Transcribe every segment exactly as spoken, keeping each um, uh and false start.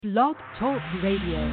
Blog Talk Radio.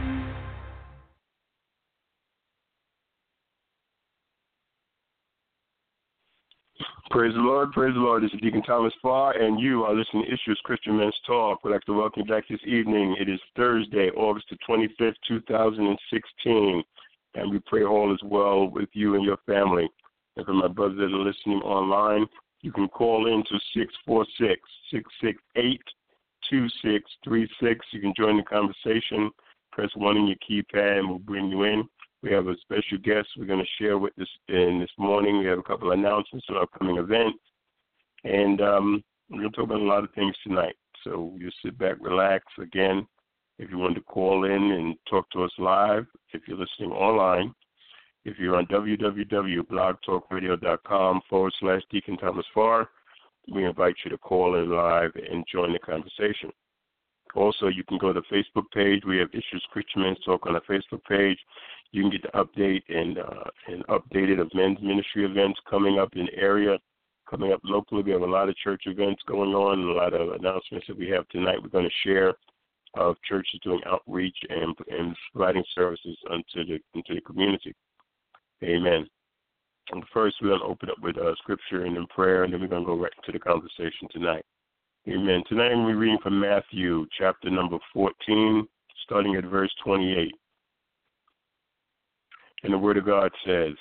Praise the Lord, praise the Lord. This is Deacon Thomas Farr, and you are listening to Issues Christian Men's Talk. We'd like to welcome you back this evening. It is Thursday, August the twenty-fifth, two thousand sixteen, and we pray all is well with you and your family. And for my brothers that are listening online, you can call in to six four six, six six eight, two six three six. You can join the conversation. Press one in your keypad, and we'll bring you in. We have a special guest we're going to share with us in this morning. We have a couple of announcements on upcoming events, and um, we're going to talk about a lot of things tonight. So you sit back, relax. Again, if you want to call in and talk to us live, if you're listening online, if you're on www.blogtalkradio.com forward slash Deacon Thomas Farr, we invite you to call in live and join the conversation. Also, you can go to the Facebook page. We have Issues Christian Men's Talk on our Facebook page. You can get the update and uh, and updated of men's ministry events coming up in the area, coming up locally. We have a lot of church events going on and a lot of announcements that we have tonight. We're going to share of churches doing outreach and and providing services unto the into the community. Amen. And first, we're going to open up with uh, scripture and then prayer, and then we're going to go right into the conversation tonight. Amen. Tonight we're reading from Matthew, chapter number fourteen, starting at verse twenty-eight. And the Word of God says,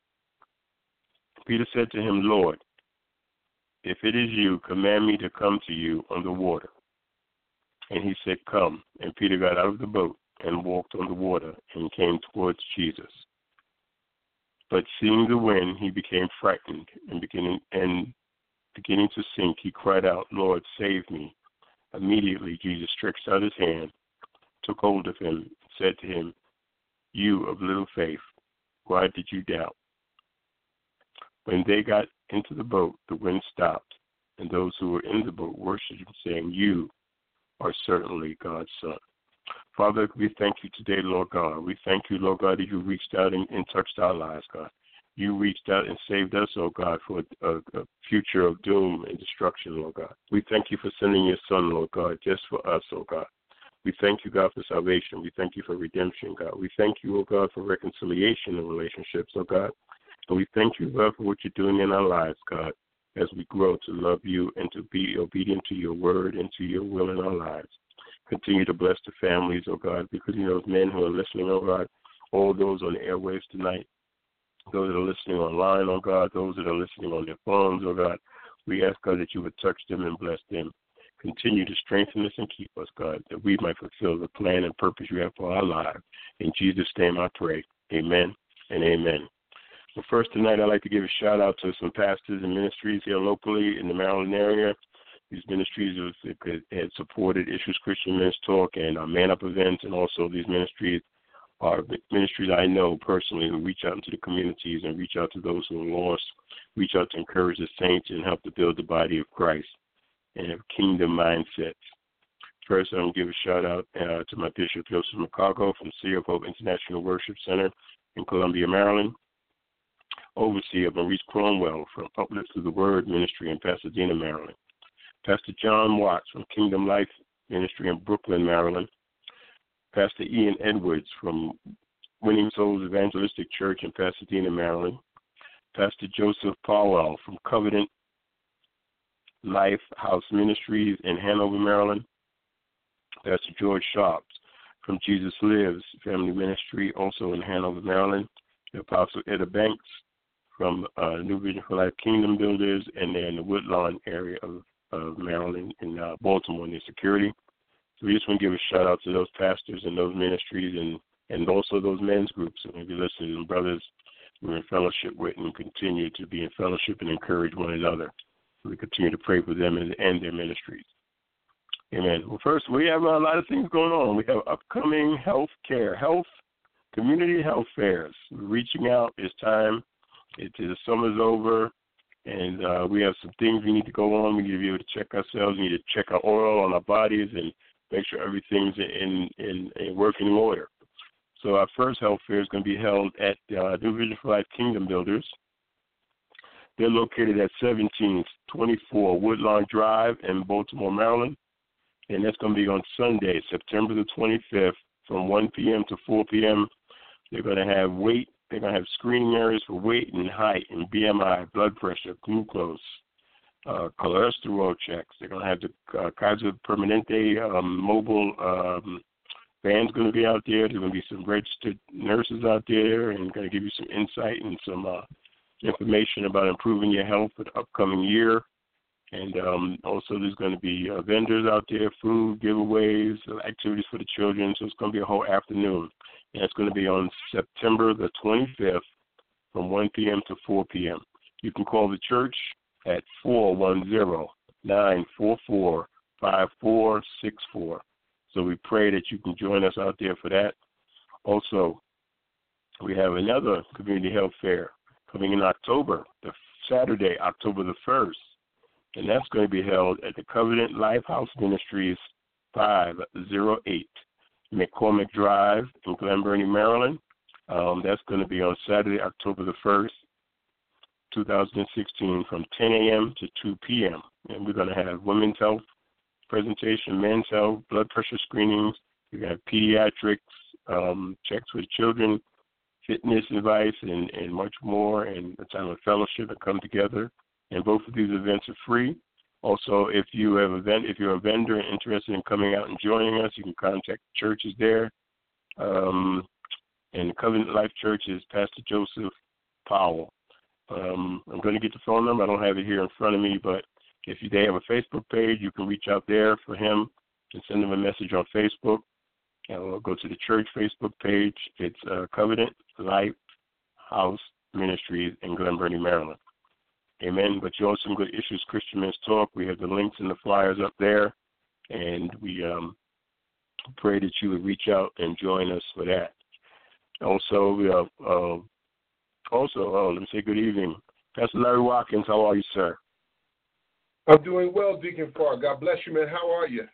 Peter said to him, Lord, if it is you, command me to come to you on the water. And he said, come. And Peter got out of the boat and walked on the water and came towards Jesus. But seeing the wind, he became frightened, and beginning and beginning to sink, he cried out, Lord, save me. Immediately Jesus stretched out his hand, took hold of him, and said to him, you of little faith, why did you doubt? When they got into the boat, the wind stopped, and those who were in the boat worshipped him, saying, you are certainly God's Son. Father, we thank you today, Lord God. We thank you, Lord God, that you reached out and, and touched our lives, God. You reached out and saved us, oh God, for a, a future of doom and destruction, Lord God. We thank you for sending your Son, Lord God, just for us, oh God. We thank you, God, for salvation. We thank you for redemption, God. We thank you, oh God, for reconciliation in relationships, oh God. And we thank you, God, for what you're doing in our lives, God, as we grow to love you and to be obedient to your word and to your will in our lives. Continue to bless the families, oh God, because you know those men who are listening, oh God, all those on the airwaves tonight, those that are listening online, oh God, those that are listening on their phones, oh God, we ask, God, that you would touch them and bless them. Continue to strengthen us and keep us, God, that we might fulfill the plan and purpose you have for our lives. In Jesus' name I pray. Amen and amen. Well, first tonight I'd like to give a shout-out to some pastors and ministries here locally in the Maryland area. These ministries had supported Issues Christian Men's Talk and our Man Up events, and also these ministries are ministries I know personally who reach out into the communities and reach out to those who are lost, reach out to encourage the saints and help to build the body of Christ and have kingdom mindsets. First, I'm going to give a shout-out uh, to my Bishop Joseph McCargo from Sea of Hope International Worship Center in Columbia, Maryland. Overseer Maurice Cromwell from Uplift to the Word Ministry in Pasadena, Maryland. Pastor John Watts from Kingdom Life Ministry in Brooklyn, Maryland. Pastor Ian Edwards from Winning Souls Evangelistic Church in Pasadena, Maryland. Pastor Joseph Powell from Covenant Life House Ministries in Hanover, Maryland. Pastor George Sharps from Jesus Lives Family Ministry, also in Hanover, Maryland. The Apostle Etta Banks from uh, New Vision for Life Kingdom Builders, and they're in the Woodlawn area of, of Maryland in uh, Baltimore near Security. So we just want to give a shout out to those pastors and those ministries and, and also those men's groups. And if you listen, and brothers we're in fellowship with and continue to be in fellowship and encourage one another. We continue to pray for them and, and their ministries. Amen. Well, first, we have a lot of things going on. We have upcoming health care, health, community health fairs. We're reaching out. It's time. It, the summer's over, and uh, we have some things we need to go on. We need to be able to check ourselves. We need to check our oil on our bodies and make sure everything's in, in, in working order. So our first health fair is going to be held at uh, New Vision for Life Kingdom Builders. They're located at seventeen twenty-four Woodlawn Drive in Baltimore, Maryland. and that's going to be on Sunday, September the twenty-fifth, from one p.m. to four p.m. They're going to have weight. They're going to have screening areas for weight and height and B M I, blood pressure, glucose, uh, cholesterol checks. They're going to have the uh, Kaiser Permanente um, mobile um, van's going to be out there. There's going to be some registered nurses out there and going to give you some insight and some uh, information about improving your health for the upcoming year. And um, also there's going to be uh, vendors out there, food, giveaways, activities for the children. So it's going to be a whole afternoon. And it's going to be on September the twenty-fifth from one p.m. to four p.m. You can call the church at four one zero, nine four four, five four six four. So we pray that you can join us out there for that. Also, we have another community health fair coming in October, the Saturday, October the first. And that's going to be held at the Covenant Lifehouse Ministries, five oh eight McCormick Drive in Glen Burnie, Maryland. Um, that's going to be on Saturday, October the first, two thousand sixteen, from ten a.m. to two p.m. And we're going to have women's health presentation, men's health, blood pressure screenings. We're going to have pediatrics, um, checks with children, fitness advice, and, and much more, and a time of fellowship and come together. And both of these events are free. Also, if you have a vend- if you're a vendor and interested in coming out and joining us, you can contact the churches there. Um, and the Covenant Life Church is Pastor Joseph Powell. Um, I'm going to get the phone number. I don't have it here in front of me, but if you, they have a Facebook page, you can reach out there for him and send him a message on Facebook. And we'll go to the church Facebook page. It's uh, Covenant Life House Ministries in Glen Burnie, Maryland. Amen. But you also go to Issues Christian Men's Talk. We have the links and the flyers up there, and we um, pray that you would reach out and join us for that. Also, we have, uh, also, oh, let me say good evening. Pastor Larry Watkins, how are you, sir? I'm doing well, Deacon Farr. God bless you, man. How are you?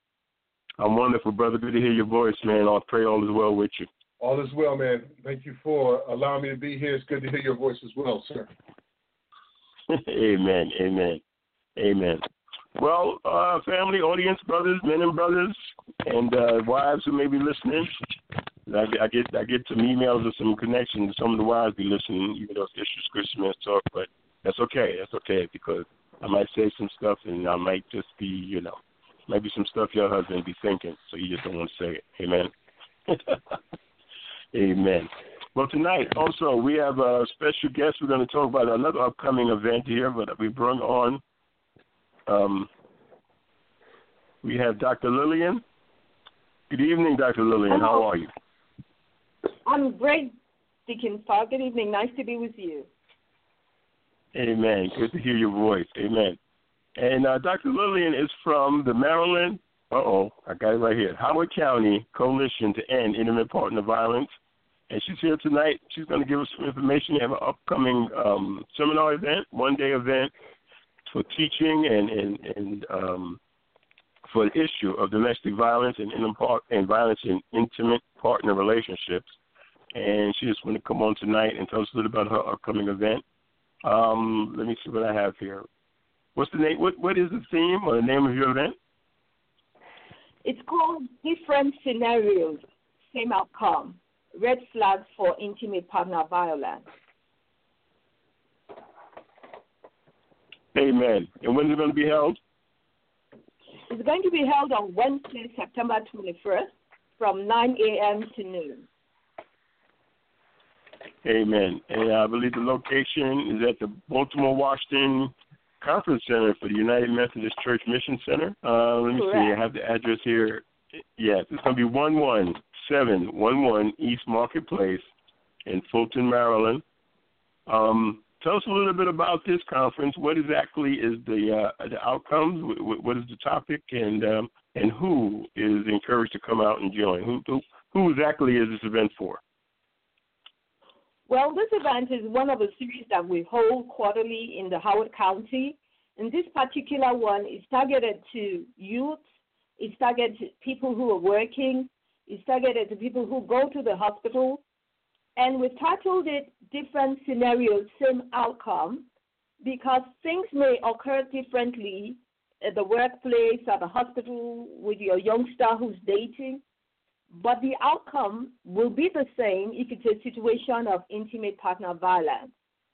I'm wonderful, brother. Good to hear your voice, man. I pray all is well with you. All is well, man. Thank you for allowing me to be here. It's good to hear your voice as well, sir. Amen, amen, amen. Well, uh, family, audience, brothers, men and brothers, and uh, wives who may be listening, I, I get I get some emails or some connections. Some of the wives be listening, even though it's Issues Christian Men's Talk, but that's okay. That's okay, because I might say some stuff, and I might just be, you know, might be some stuff your husband be thinking, so you just don't want to say it. Amen. Amen. Well, tonight also we have a special guest. We're going to talk about another upcoming event here, but we brought on. Um, we have Doctor Lillian. Good evening, Doctor Lillian. Hello. How are you? I'm great, Deacon Farr. Good evening. Nice to be with you. Amen. Good to hear your voice. Amen. And uh, Doctor Lillian is from the Maryland, uh-oh, I got it right here, Howard County Coalition to End Intimate Partner Violence. And she's here tonight. She's going to give us some information. They have an upcoming um, seminar event, one-day event for teaching and, and, and um, for the issue of domestic violence and, and violence in intimate partner relationships. And she just want to come on tonight and tell us a little about her upcoming event. Um, let me see what I have here. What's the name? What What is the theme or the name of your event? It's called Different Scenarios, Same Outcome. Red Flags for Intimate Partner Violence. Amen. And when is it going to be held? It's going to be held on Wednesday, September twenty-first, from nine a.m. to noon. Amen. And I believe the location is at the Baltimore Washington Conference Center for the United Methodist Church Mission Center. Uh, let me Correct. see. I have the address here. Yes, it's going to be one one seven one one East Marketplace in Fulton, Maryland. Um, tell us a little bit about this conference. What exactly is the uh, the outcomes? What is the topic, and um, and who is encouraged to come out and join? Who who, who exactly is this event for? Well, this event is one of a series that we hold quarterly in the Howard County. And this particular one is targeted to youth. It's targeted to people who are working. It's targeted to people who go to the hospital. And we titled it Different Scenarios, Same Outcome, because things may occur differently at the workplace, at the hospital, with your youngster who's dating. But the outcome will be the same if it's a situation of intimate partner violence.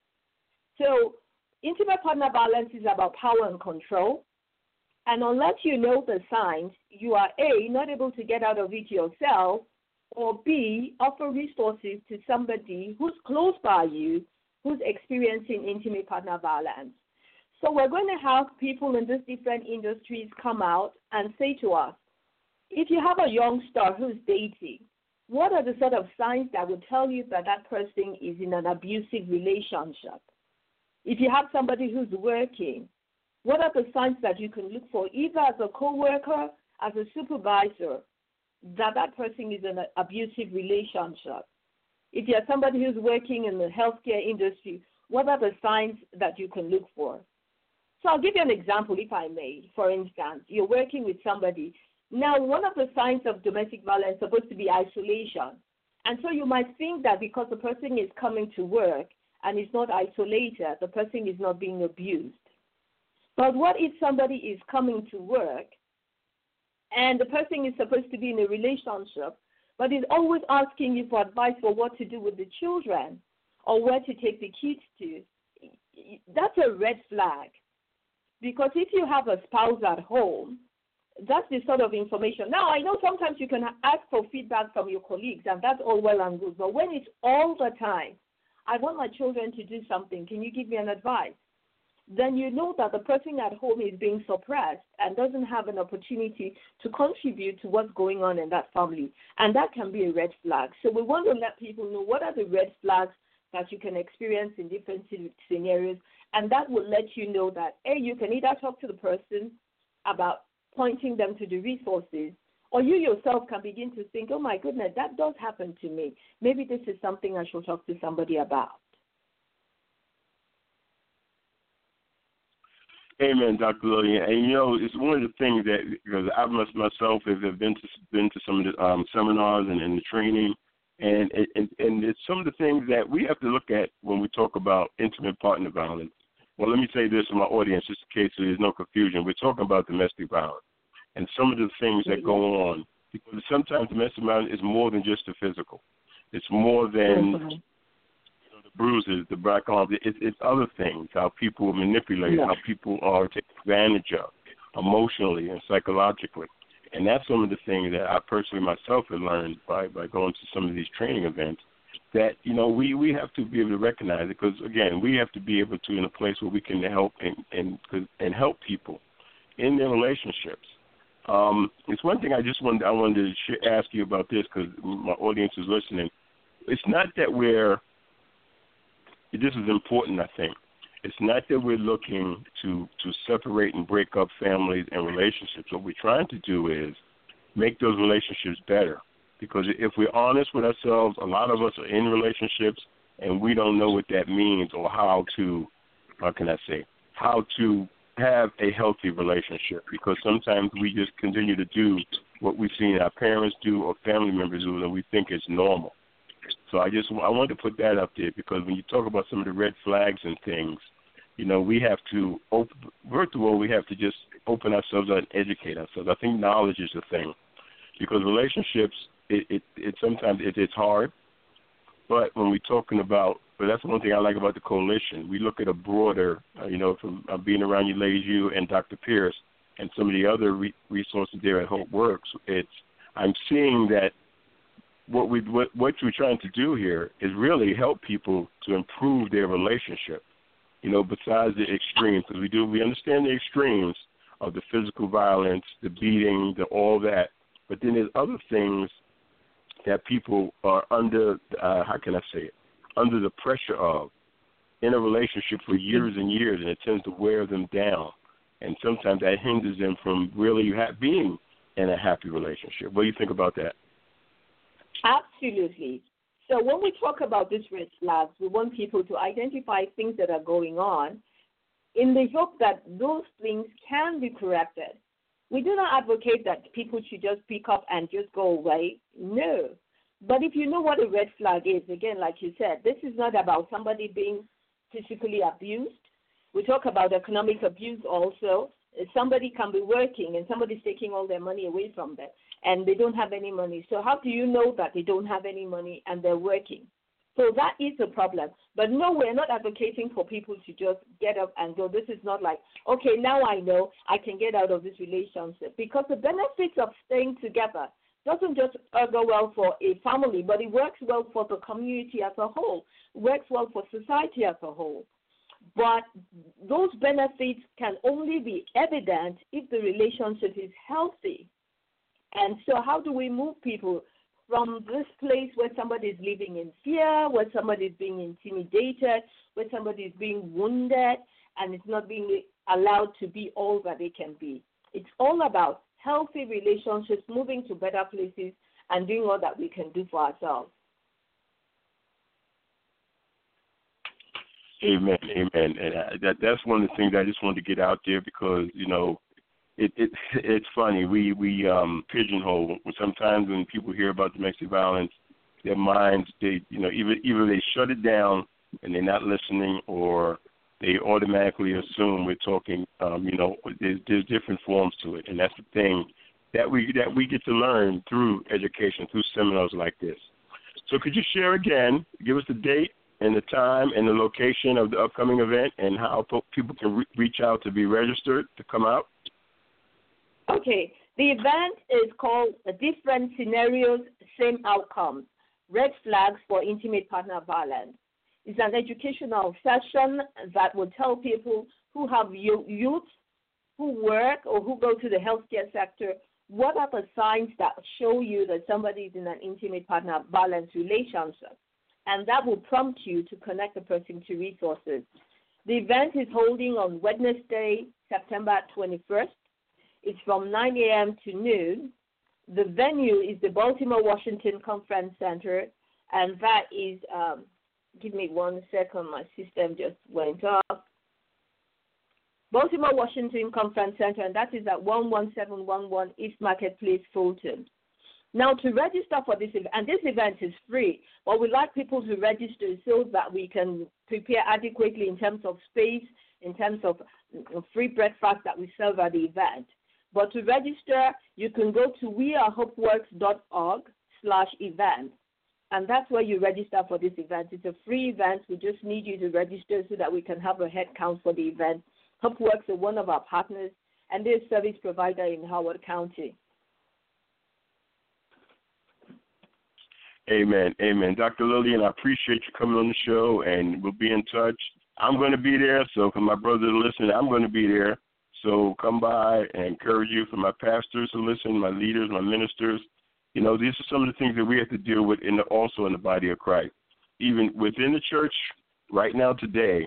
So intimate partner violence is about power and control. And unless you know the signs, you are A, not able to get out of it yourself, or B, offer resources to somebody who's close by you who's experiencing intimate partner violence. So we're going to have people in these different industries come out and say to us, if you have a youngster who's dating, what are the sort of signs that would tell you that that person is in an abusive relationship? If you have somebody who's working, what are the signs that you can look for, either as a coworker, as a supervisor, that that person is in an abusive relationship? If you're somebody who's working in the healthcare industry, what are the signs that you can look for? So I'll give you an example, if I may. For instance, you're working with somebody. Now, one of the signs of domestic violence is supposed to be isolation. And so you might think that because the person is coming to work and is not isolated, the person is not being abused. But what if somebody is coming to work and the person is supposed to be in a relationship, but is always asking you for advice for what to do with the children or where to take the kids to? That's a red flag. Because if you have a spouse at home, that's the sort of information. Now, I know sometimes you can ask for feedback from your colleagues, and that's all well and good. But when it's all the time, I want my children to do something, can you give me an advice? Then you know that the person at home is being suppressed and doesn't have an opportunity to contribute to what's going on in that family. And that can be a red flag. So we want to let people know what are the red flags that you can experience in different scenarios. And that will let you know that, A, you can either talk to the person about pointing them to the resources, or you yourself can begin to think, oh, my goodness, that does happen to me. Maybe this is something I should talk to somebody about. Amen, Doctor Lillian. And, you know, it's one of the things that, because I must myself have been to, been to some of the um, seminars and, and the training, and, and, and it's some of the things that we have to look at when we talk about intimate partner violence. Well, let me say this to my audience, just in case there's no confusion. We're talking about domestic violence and some of the things that go on, because sometimes domestic violence is more than just the physical. It's more than mm-hmm. you know, the bruises, the black arms. It, it's other things, how people are manipulated, yeah. how people are taken advantage of emotionally and psychologically. And that's some of the things that I personally myself have learned by, by going to some of these training events, that, you know, we, we have to be able to recognize it, because, again, we have to be able to, in a place where we can help and and, and help people in their relationships. Um, it's one thing I just wanted, I wanted to sh- ask you about this, because my audience is listening. It's not that we're, this is important, I think. It's not that we're looking to, to separate and break up families and relationships. What we're trying to do is make those relationships better. Because if we're honest with ourselves, a lot of us are in relationships and we don't know what that means or how to, how can I say, how to have a healthy relationship. Because sometimes we just continue to do what we've seen our parents do or family members do, and we think it's normal. So I just I wanted to put that up there, because when you talk about some of the red flags and things, you know, we have to, open, first of all, we have to just open ourselves up and educate ourselves. I think knowledge is the thing, because relationships, it, it, it sometimes it, it's hard, but when we're talking about, but that's one thing I like about the coalition. We look at a broader, uh, you know, from uh, being around you ladies, you and Doctor Pierce, and some of the other re- resources there at Hope Works. It's I'm seeing that what we what, what we're trying to do here is really help people to improve their relationship. You know, besides the extremes, because we do we understand the extremes of the physical violence, the beating, the all that, but then there's other things that people are under, uh, how can I say it, under the pressure of in a relationship for years and years, and it tends to wear them down. And sometimes that hinders them from really ha- being in a happy relationship. What do you think about that? Absolutely. So when we talk about these red flags, we want people to identify things that are going on in the hope that those things can be corrected. We do not advocate that people should just pick up and just go away. No. But if you know what a red flag is, again, like you said, this is not about somebody being physically abused. We talk about economic abuse also. somebody can be working and somebody's taking all their money away from them and they don't have any money. So how do you know that they don't have any money and they're working? So that is a problem. But no, we're not advocating for people to just get up and go. This is not like, okay, now I know I can get out of this relationship. Because the benefits of staying together doesn't just uh, go well for a family, but it works well for the community as a whole. It works well for society as a whole. But those benefits can only be evident if the relationship is healthy. And so how do we move people from this place where somebody is living in fear, where somebody is being intimidated, where somebody is being wounded, and it's not being allowed to be all that they can be? It's all about healthy relationships, moving to better places, and doing all that we can do for ourselves. Amen, amen. And I, that that's one of the things I just wanted to get out there because, you know, it, it it's funny. We we um, pigeonhole. Sometimes when people hear about domestic violence, their minds, they you know, either either they shut it down and they're not listening, or they automatically assume we're talking. Um, you know, there's, there's different forms to it, and that's the thing that we that we get to learn through education, through seminars like this. So could you share again? Give us the date and the time and the location of the upcoming event and how po- people can re- reach out to be registered to come out? Okay. The event is called Different Scenarios, Same Outcomes, Red Flags for Intimate Partner Violence. It's an educational session that will tell people who have youth, who work, or who go to the healthcare sector, what are the signs that show you that somebody is in an intimate partner violence relationship. And that will prompt you to connect the person to resources. The event is holding on Wednesday, September twenty-first. It's from nine a.m. to noon. The venue is the Baltimore Washington Conference Center, and that is, um, give me one second, my system just went off. Baltimore Washington Conference Center, and that is at one one seven one one East Marketplace, Fulton. Now, to register for this event, and this event is free, but we'd like people to register so that we can prepare adequately in terms of space, in terms of free breakfast that we serve at the event. But to register, you can go to wearehopworks.org slash event, and that's where you register for this event. It's a free event. We just need you to register so that we can have a head count for the event. HopeWorks are one of our partners, and they're a service provider in Howard County. Amen, amen. Doctor Lillian, I appreciate you coming on the show, and we'll be in touch. I'm going to be there, so for my brothers to listen, I'm going to be there. So come by and encourage you. For my pastors to listen, my leaders, my ministers. You know, these are some of the things that we have to deal with in the, also in the body of Christ. Even within the church right now today,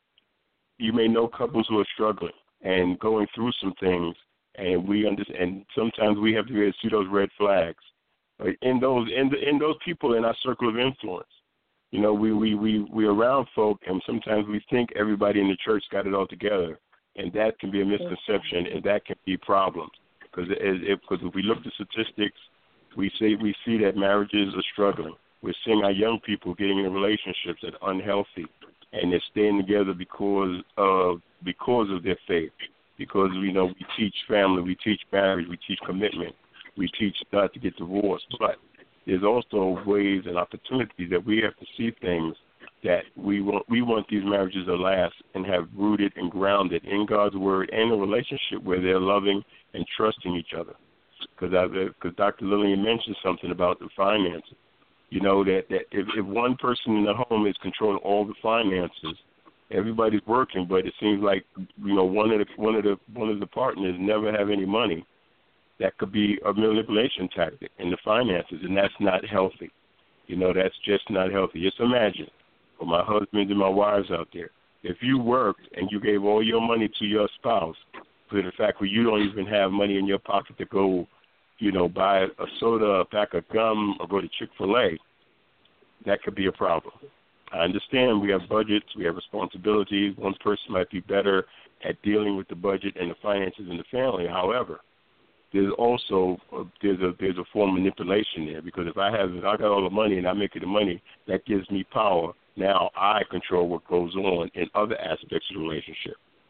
you may know couples who are struggling and going through some things, and we understand. And sometimes we have to see those red flags in those in the, in those people in our circle of influence. You know, we we we we're around folk, and sometimes we think everybody in the church got it all together, and that can be a misconception, and that can be problems. Because if, because if we look at statistics, we see we see that marriages are struggling. We're seeing our young people getting in relationships that are unhealthy, and they're staying together because of because of their faith. Because you know we teach family, we teach marriage, we teach commitment, we teach not to get divorced. But there's also ways and opportunities that we have to see things that we want. We want these marriages to last and have rooted and grounded in God's word and a relationship where they're loving and trusting each other. Because because Doctor Lillian mentioned something about the finances. You know that, that if, if one person in the home is controlling all the finances, everybody's working, but it seems like you know one of the one of the one of the partners never have any money. That could be a manipulation tactic in the finances, and that's not healthy. You know, that's just not healthy. Just imagine, for my husbands and my wives out there, if you worked and you gave all your money to your spouse, for the fact where you don't even have money in your pocket to go, you know, buy a soda, a pack of gum, or go to Chick-fil-A, that could be a problem. I understand we have budgets, we have responsibilities. One person might be better at dealing with the budget and the finances in the family. However, there's also a, there's a there's a form of manipulation there, because if I have if I got all the money and I make it the money, that gives me power. Now I control what goes on in other aspects of the relationship.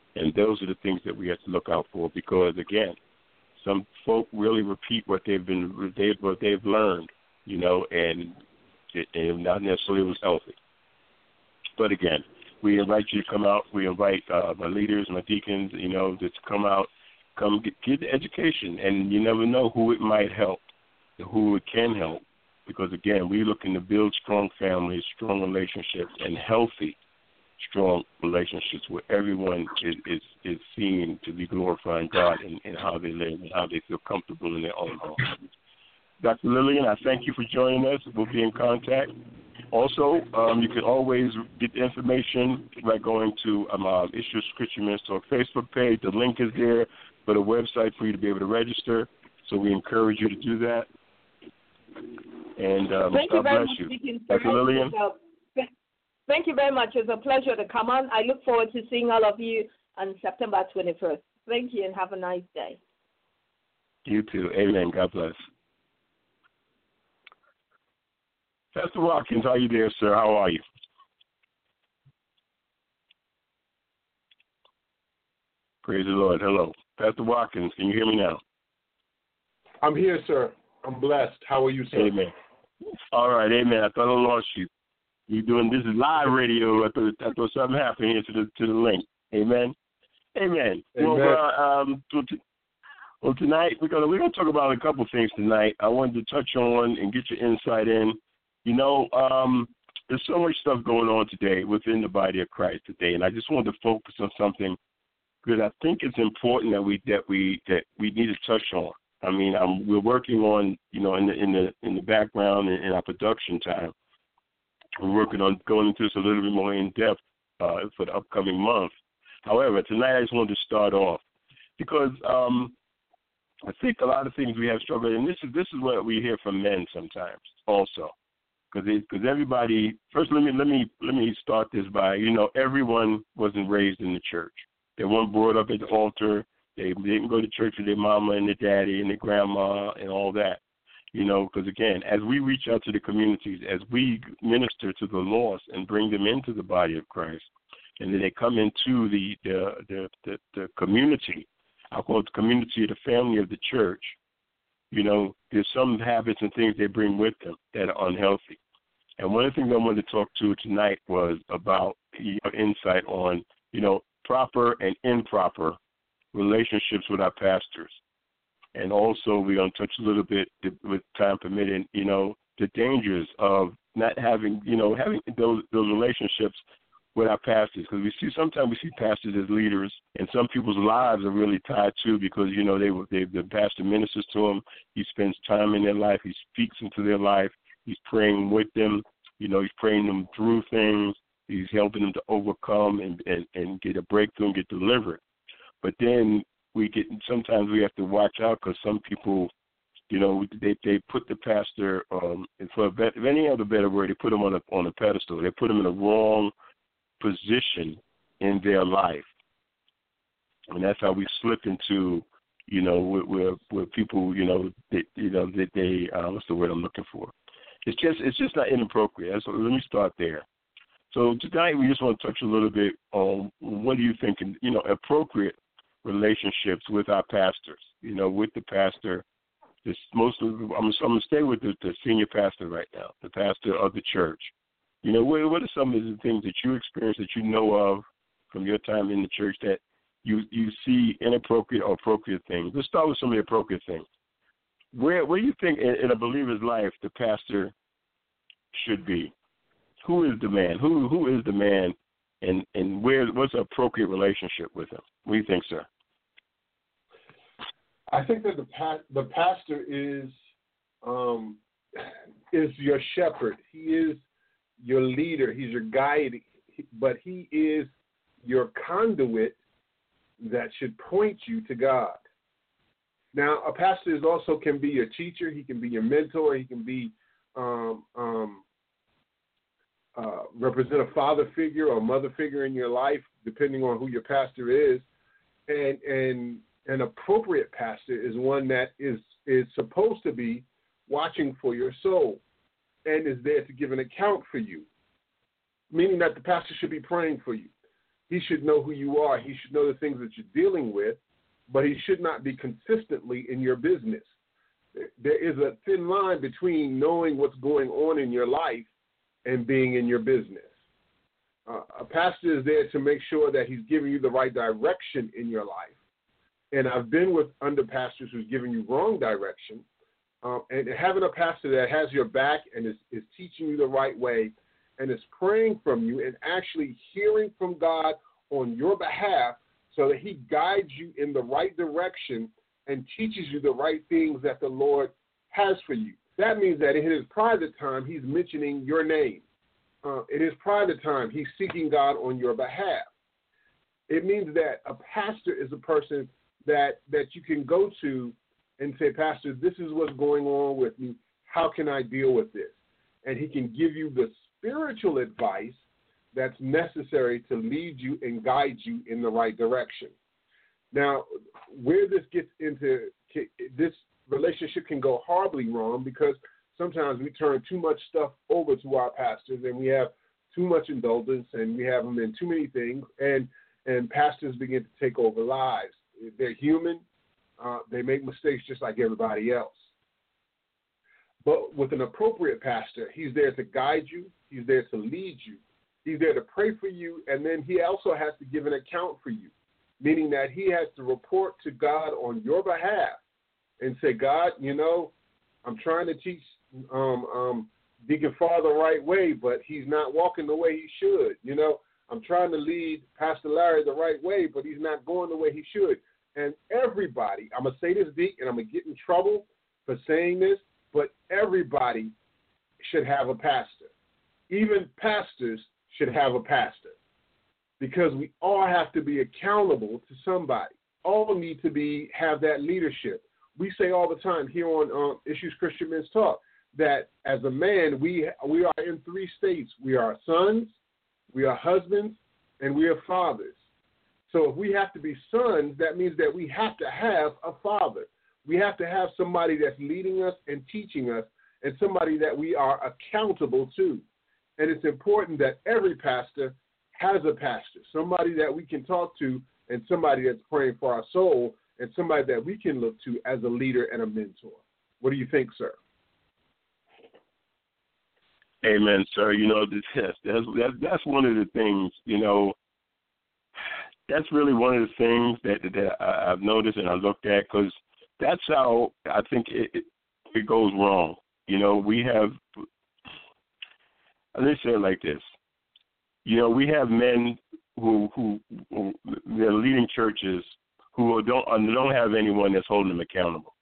And those are the things that we have to look out for because, again, some folk really repeat what they've been they what they've learned, you know, and it, and not necessarily was healthy. But again, we invite you to come out. We invite uh, my leaders, my deacons, you know, to come out, come get, get the education, and you never know who it might help, who it can help, because again, we're looking to build strong families, strong relationships, and healthy, strong relationships where everyone is, is, is seen to be glorifying God in, in how they live and how they feel comfortable in their own home. Doctor Lillian, I thank you for joining us. We'll be in contact. Also, um, you can always get the information by going to um, uh, Issues Christian Minister Facebook page. The link is there for the website for you to be able to register. So we encourage you to do that. And um, Thank God you very bless much, you. Deacon Doctor Lillian? Thank you very much. It's a pleasure to come on. I look forward to seeing all of you on September twenty-first. Thank you and have a nice day. You too. Amen. God bless. Pastor Watkins, how are you there, sir? How are you? Praise the Lord. Hello. Pastor Watkins, can you hear me now? I'm here, sir. I'm blessed. How are you, sir? Amen. All right, amen. I thought I lost you. You doing this is live radio. I thought, I thought something happened here to the to the link. Amen. Amen. Amen. Well, uh, um, so t- well, tonight we're gonna we're gonna talk about a couple things tonight. I wanted to touch on and get your insight in. You know, um, there's so much stuff going on today within the body of Christ today, and I just wanted to focus on something because I think it's important that we that we that we need to touch on. I mean, I'm, we're working on, you know, in the in the in the background in, in our production time. We're working on going into this a little bit more in depth uh, for the upcoming month. However, tonight I just wanted to start off because um, I think a lot of things we have struggled, and this is this is what we hear from men sometimes also. Because because everybody first let me let me let me start this by you know everyone wasn't raised in the church. They weren't brought up at the altar. They didn't go to church with their mama and their daddy and their grandma and all that. You know, because again, as we reach out to the communities, as we minister to the lost and bring them into the body of Christ, and then they come into the the the, the, the community, I call it the community of the family of the church. You know, there's some habits and things they bring with them that are unhealthy. And one of the things I wanted to talk to tonight was about your insight on, you know, proper and improper relationships with our pastors. And also we're going to touch a little bit, with time permitting, you know, the dangers of not having, you know, having those those relationships with our pastors, because we see sometimes we see pastors as leaders, and some people's lives are really tied to because you know they they the pastor ministers to them. He spends time in their life. He speaks into their life. He's praying with them. You know, he's praying them through things. He's helping them to overcome and and, and get a breakthrough and get delivered. But then we get sometimes we have to watch out because some people, you know, they they put the pastor, um, for a bet, any other better word, they put him on a on a pedestal. They put him in the wrong position in their life, and that's how we slip into, you know, where where, where people, you know, they, you know, they, they uh, what's the word I'm looking for? It's just it's just not inappropriate. So let me start there. So tonight we just want to touch a little bit on what do you think, you know, appropriate relationships with our pastors. You know, with the pastor. This most of I'm, I'm going to stay with the, the senior pastor right now, the pastor of the church. You know, what, what are some of the things that you experience that you know of from your time in the church that you, you see inappropriate or appropriate things? Let's start with some of the appropriate things. Where where do you think in, in a believer's life the pastor should be? Who is the man? Who who is the man, and, and where what's an appropriate relationship with him? What do you think, sir? I think that the pa- the pastor is um, is your shepherd. He is your leader. He's your guide, but he is your conduit that should point you to God. Now, a pastor is also can be your teacher. He can be your mentor. He can be um, um, uh, represent a father figure or mother figure in your life, depending on who your pastor is. And and an appropriate pastor is one that is is supposed to be watching for your soul and is there to give an account for you, meaning that the pastor should be praying for you. He should know who you are. He should know the things that you're dealing with, but he should not be consistently in your business. There is a thin line between knowing what's going on in your life and being in your business. Uh, a pastor is there to make sure that he's giving you the right direction in your life. And I've been with under pastors who's giving you wrong direction. Um, and having a pastor that has your back and is, is teaching you the right way and is praying from you and actually hearing from God on your behalf so that he guides you in the right direction and teaches you the right things that the Lord has for you. That means that in his private time, he's mentioning your name. Uh, in his private time, he's seeking God on your behalf. It means that a pastor is a person that that you can go to and say, Pastor, this is what's going on with me. How can I deal with this? And he can give you the spiritual advice that's necessary to lead you and guide you in the right direction. Now, where this gets into, this relationship can go horribly wrong because sometimes we turn too much stuff over to our pastors and we have too much indulgence and we have them in too many things, and, and pastors begin to take over lives. They're human. Uh, they make mistakes just like everybody else. But with an appropriate pastor, he's there to guide you. He's there to lead you. He's there to pray for you, and then he also has to give an account for you, meaning that he has to report to God on your behalf and say, God, you know, I'm trying to teach um, um, Deacon Father the right way, but he's not walking the way he should. You know, I'm trying to lead Pastor Larry the right way, but he's not going the way he should. And everybody, I'm going to say this, Deke, and I'm going to get in trouble for saying this, but everybody should have a pastor. Even pastors should have a pastor because we all have to be accountable to somebody. All need to be have that leadership. We say all the time here on um, Issues Christian Men's Talk that as a man, we we are in three states. We are sons, we are husbands, and we are fathers. So if we have to be sons, that means that we have to have a father. We have to have somebody that's leading us and teaching us and somebody that we are accountable to. And it's important that every pastor has a pastor, somebody that we can talk to and somebody that's praying for our soul and somebody that we can look to as a leader and a mentor. What do you think, sir? Amen, sir. You know, that's, that's, that's one of the things, you know, that's really one of the things that, that I've noticed and I looked at because that's how I think it, it, it goes wrong. You know, we have, let me say it like this. You know, we have men who, who, who they're leading churches who don't don't have anyone that's holding them accountable.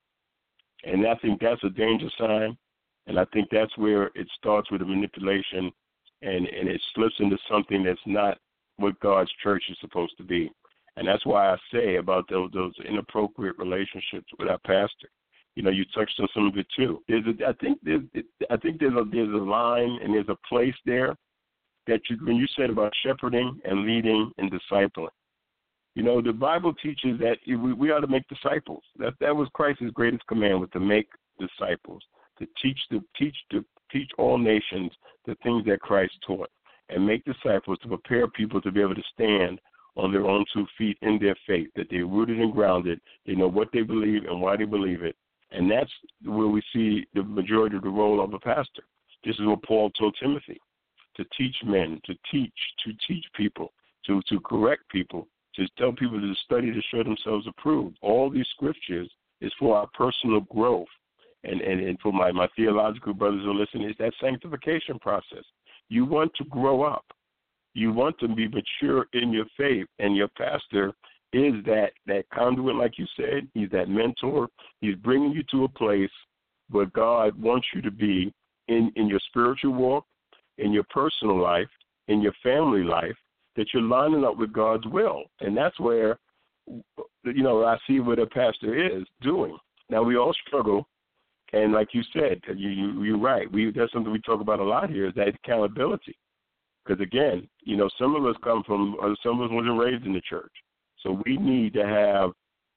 And I think that's a danger sign. And I think that's where it starts with the manipulation and, and it slips into something that's not what God's church is supposed to be. And that's why I say about those those inappropriate relationships with our pastor. You know, you touched on some of it too. There's a, I think there's I think there's a there's a line and there's a place there that you when you said about shepherding and leading and discipling. You know, the Bible teaches that we, we ought to make disciples. That that was Christ's greatest command, was to make disciples, to teach the teach to teach all nations the things that Christ taught, and make disciples to prepare people to be able to stand on their own two feet in their faith, that they're rooted and grounded, they know what they believe and why they believe it. And that's where we see the majority of the role of a pastor. This is what Paul told Timothy, to teach men, to teach, to teach people, to, to correct people, to tell people to study to show themselves approved. All these scriptures is for our personal growth. And, and, and for my, my theological brothers who listen, it's that sanctification process. You want to grow up. You want to be mature in your faith, and your pastor is that, that conduit, like you said. He's that mentor. He's bringing you to a place where God wants you to be in, in your spiritual walk, in your personal life, in your family life, that you're lining up with God's will. And that's where, you know, I see what a pastor is doing. Now, we all struggle. And like you said, you, you, you're right. We, that's something we talk about a lot here, is that accountability. Because, again, you know, some of us come from, some of us wasn't raised in the church. So we need to have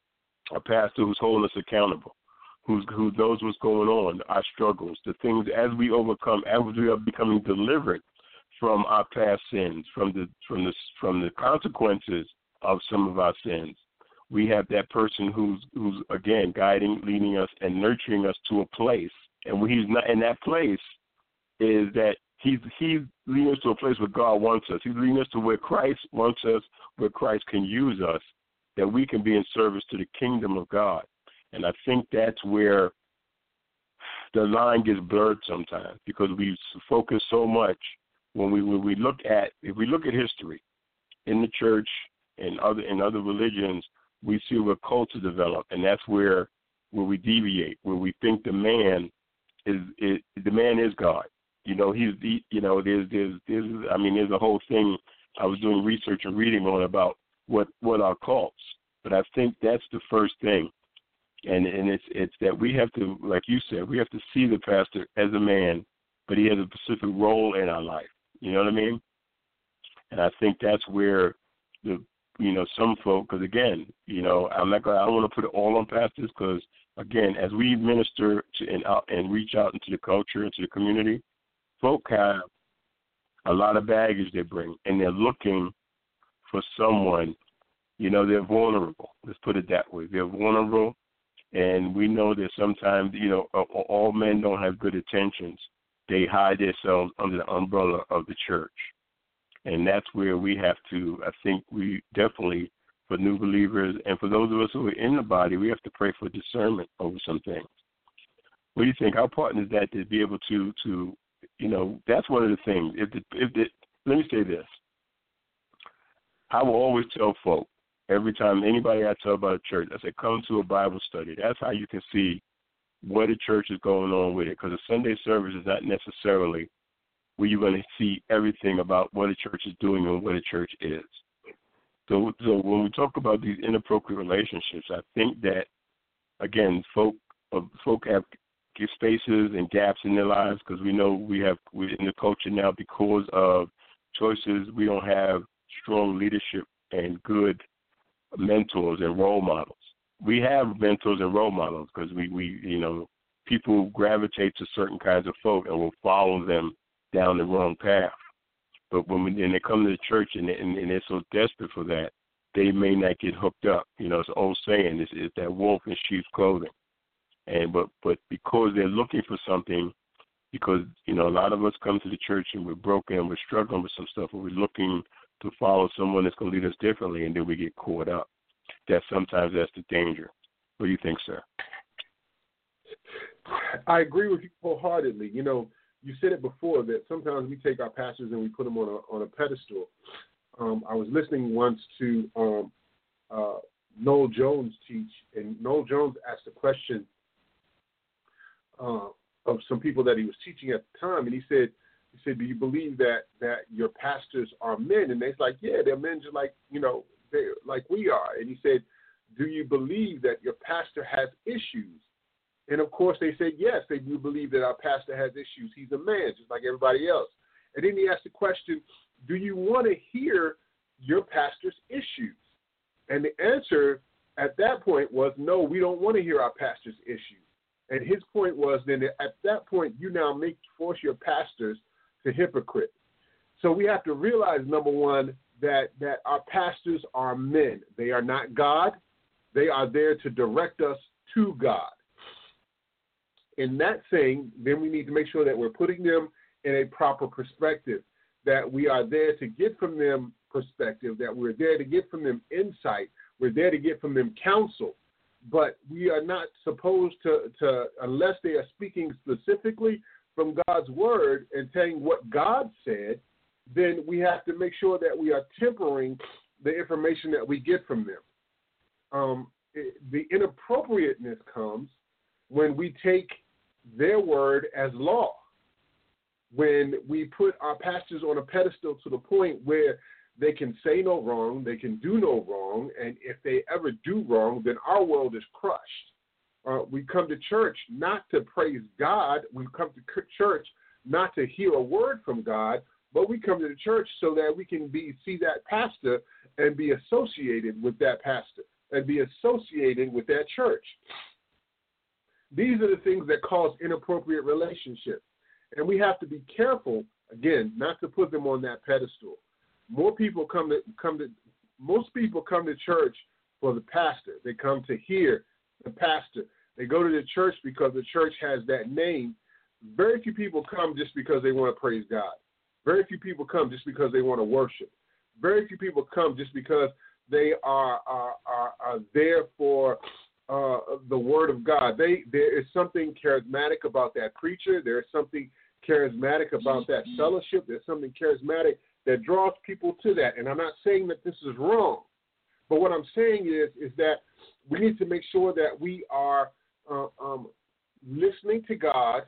a pastor who's holding us accountable, who's, who knows what's going on, our struggles, the things as we overcome, as we are becoming delivered from our past sins, from the from the from the consequences of some of our sins. We have that person who's who's again guiding, leading us, and nurturing us to a place, and he's not in that place. Is that he's he's leading us to a place where God wants us. He's leading us to where Christ wants us, where Christ can use us, that we can be in service to the kingdom of God. And I think that's where the line gets blurred sometimes, because we focus so much when we when we look at if we look at history in the church and other in other religions, we see where culture develop, and that's where where we deviate, where we think the man is, is the man is God. You know, he's the, you know, there's, there's, there's, I mean, there's a whole thing I was doing research and reading on about what, what are cults. But I think that's the first thing. And, and it's, it's that we have to, like you said, we have to see the pastor as a man, but he has a specific role in our life. You know what I mean? And I think that's where the, you know, some folk, because again, you know, I'm not going to, I don't want to put it all on pastors, because again, as we minister to and out and reach out into the culture, into the community, folk have a lot of baggage they bring, and they're looking for someone. You know, they're vulnerable. Let's put it that way. They're vulnerable, and we know that sometimes, you know, all men don't have good intentions. They hide themselves under the umbrella of the church, and that's where we have to, I think we definitely, for new believers and for those of us who are in the body, we have to pray for discernment over some things. What do you think? How important is that to be able to, to you know, that's one of the things. If the, if the, let me say this. I will always tell folk, every time anybody I tell about a church, I say, come to a Bible study. That's how you can see what the church is going on with it, because a Sunday service is not necessarily where you're going to see everything about what a church is doing and what a church is. So, so when we talk about these inappropriate relationships, I think that, again, folk uh, folk have spaces and gaps in their lives, because we know we have we're in the culture now, because of choices, we don't have strong leadership and good mentors and role models. We have mentors and role models because we, we, you know, people gravitate to certain kinds of folk and will follow them down the wrong path. But when, we, when they come to the church and, they, and, and they're so desperate for that, they may not get hooked up. You know, it's an old saying, it's, it's that wolf in sheep's clothing. And but but because they're looking for something, because, you know, a lot of us come to the church and we're broken and we're struggling with some stuff, and we're looking to follow someone that's going to lead us differently, and then we get caught up. That sometimes that's the danger. What do you think, sir? I agree with you wholeheartedly. You know, you said it before that sometimes we take our pastors and we put them on a on a pedestal. Um, I was listening once to um, uh, Noel Jones teach, and Noel Jones asked a question uh, of some people that he was teaching at the time, and he said, "He said, do you believe that that your pastors are men?" And they're like, "Yeah, they're men just like you know, they like we are." And he said, "Do you believe that your pastor has issues?" And, of course, they said, yes, they do believe that our pastor has issues. He's a man, just like everybody else. And then he asked the question, do you want to hear your pastor's issues? And the answer at that point was, no, we don't want to hear our pastor's issues. And his point was then at that point, you now make force your pastors to hypocrite. So we have to realize, number one, that, that our pastors are men. They are not God. They are there to direct us to God. In that saying, then we need to make sure that we're putting them in a proper perspective, that we are there to get from them perspective, that we're there to get from them insight, we're there to get from them counsel. But we are not supposed to, to unless they are speaking specifically from God's word and saying what God said, then we have to make sure that we are tempering the information that we get from them. Um, it, the inappropriateness comes when we take their word as law, when we put our pastors on a pedestal to the point where they can say no wrong, they can do no wrong, and if they ever do wrong, then our world is crushed. Uh, we come to church not to praise God. We come to church not to hear a word from God, but we come to the church so that we can be see that pastor and be associated with that pastor and be associated with that church. These are the things that cause inappropriate relationships. And we have to be careful Again, not to put them on that pedestal. More people come to come to most people come to church for the pastor. They come to hear the pastor. They go to the church because the church has that name. Very few people come just because they want to praise God. Very few people come just because they want to worship. Very few people come just because they are are, are, are there for uh, the Word of God. They there is something charismatic about that preacher. There is something charismatic about that fellowship. There's something charismatic that draws people to that. And I'm not saying that this is wrong, but what I'm saying is is that we need to make sure that we are uh, um, listening to God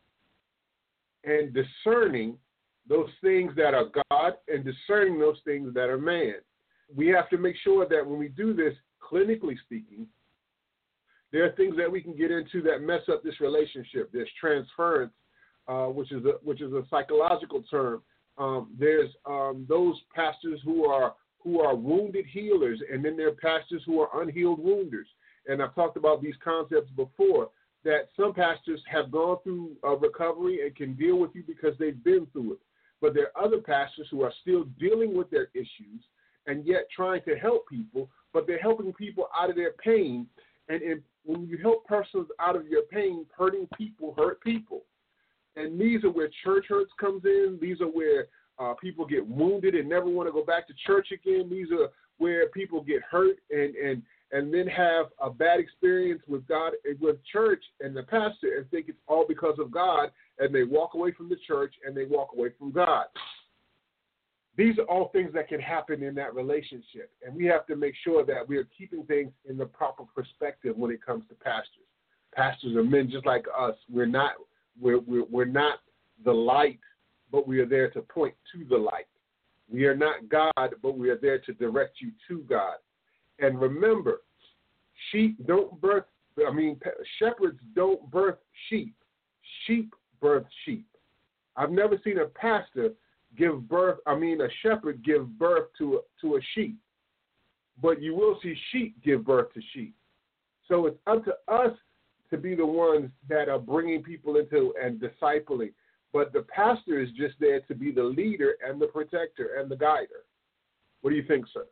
and discerning those things that are God and discerning those things that are man. We have to make sure that when we do this, clinically speaking, there are things that we can get into that mess up this relationship. There's transference, uh, which is a, which is a psychological term. Um, there's um, those pastors who are who are wounded healers, and then there are pastors who are unhealed wounders. And I've talked about these concepts before, that some pastors have gone through a recovery and can deal with you because they've been through it. But there are other pastors who are still dealing with their issues and yet trying to help people, but they're helping people out of their pain. And if, when you help persons out of your pain, hurting people hurt people. And these are where church hurts comes in. These are where uh, people get wounded and never want to go back to church again. These are where people get hurt and, and, and then have a bad experience with God, with church and the pastor, and think it's all because of God, and they walk away from the church and they walk away from God. These are all things that can happen in that relationship, and we have to make sure that we are keeping things in the proper perspective when it comes to pastors. Pastors are men just like us. We're not we're we're, we're not the light, but we are there to point to the light. We are not God, but we are there to direct you to God. And remember, sheep don't birth, I mean, shepherds don't birth sheep. Sheep birth sheep. I've never seen a pastor give birth, I mean, a shepherd give birth to a, to a sheep. But you will see sheep give birth to sheep. So it's up to us to be the ones that are bringing people into and discipling. But the pastor is just there to be the leader and the protector and the guider. What do you think, sir?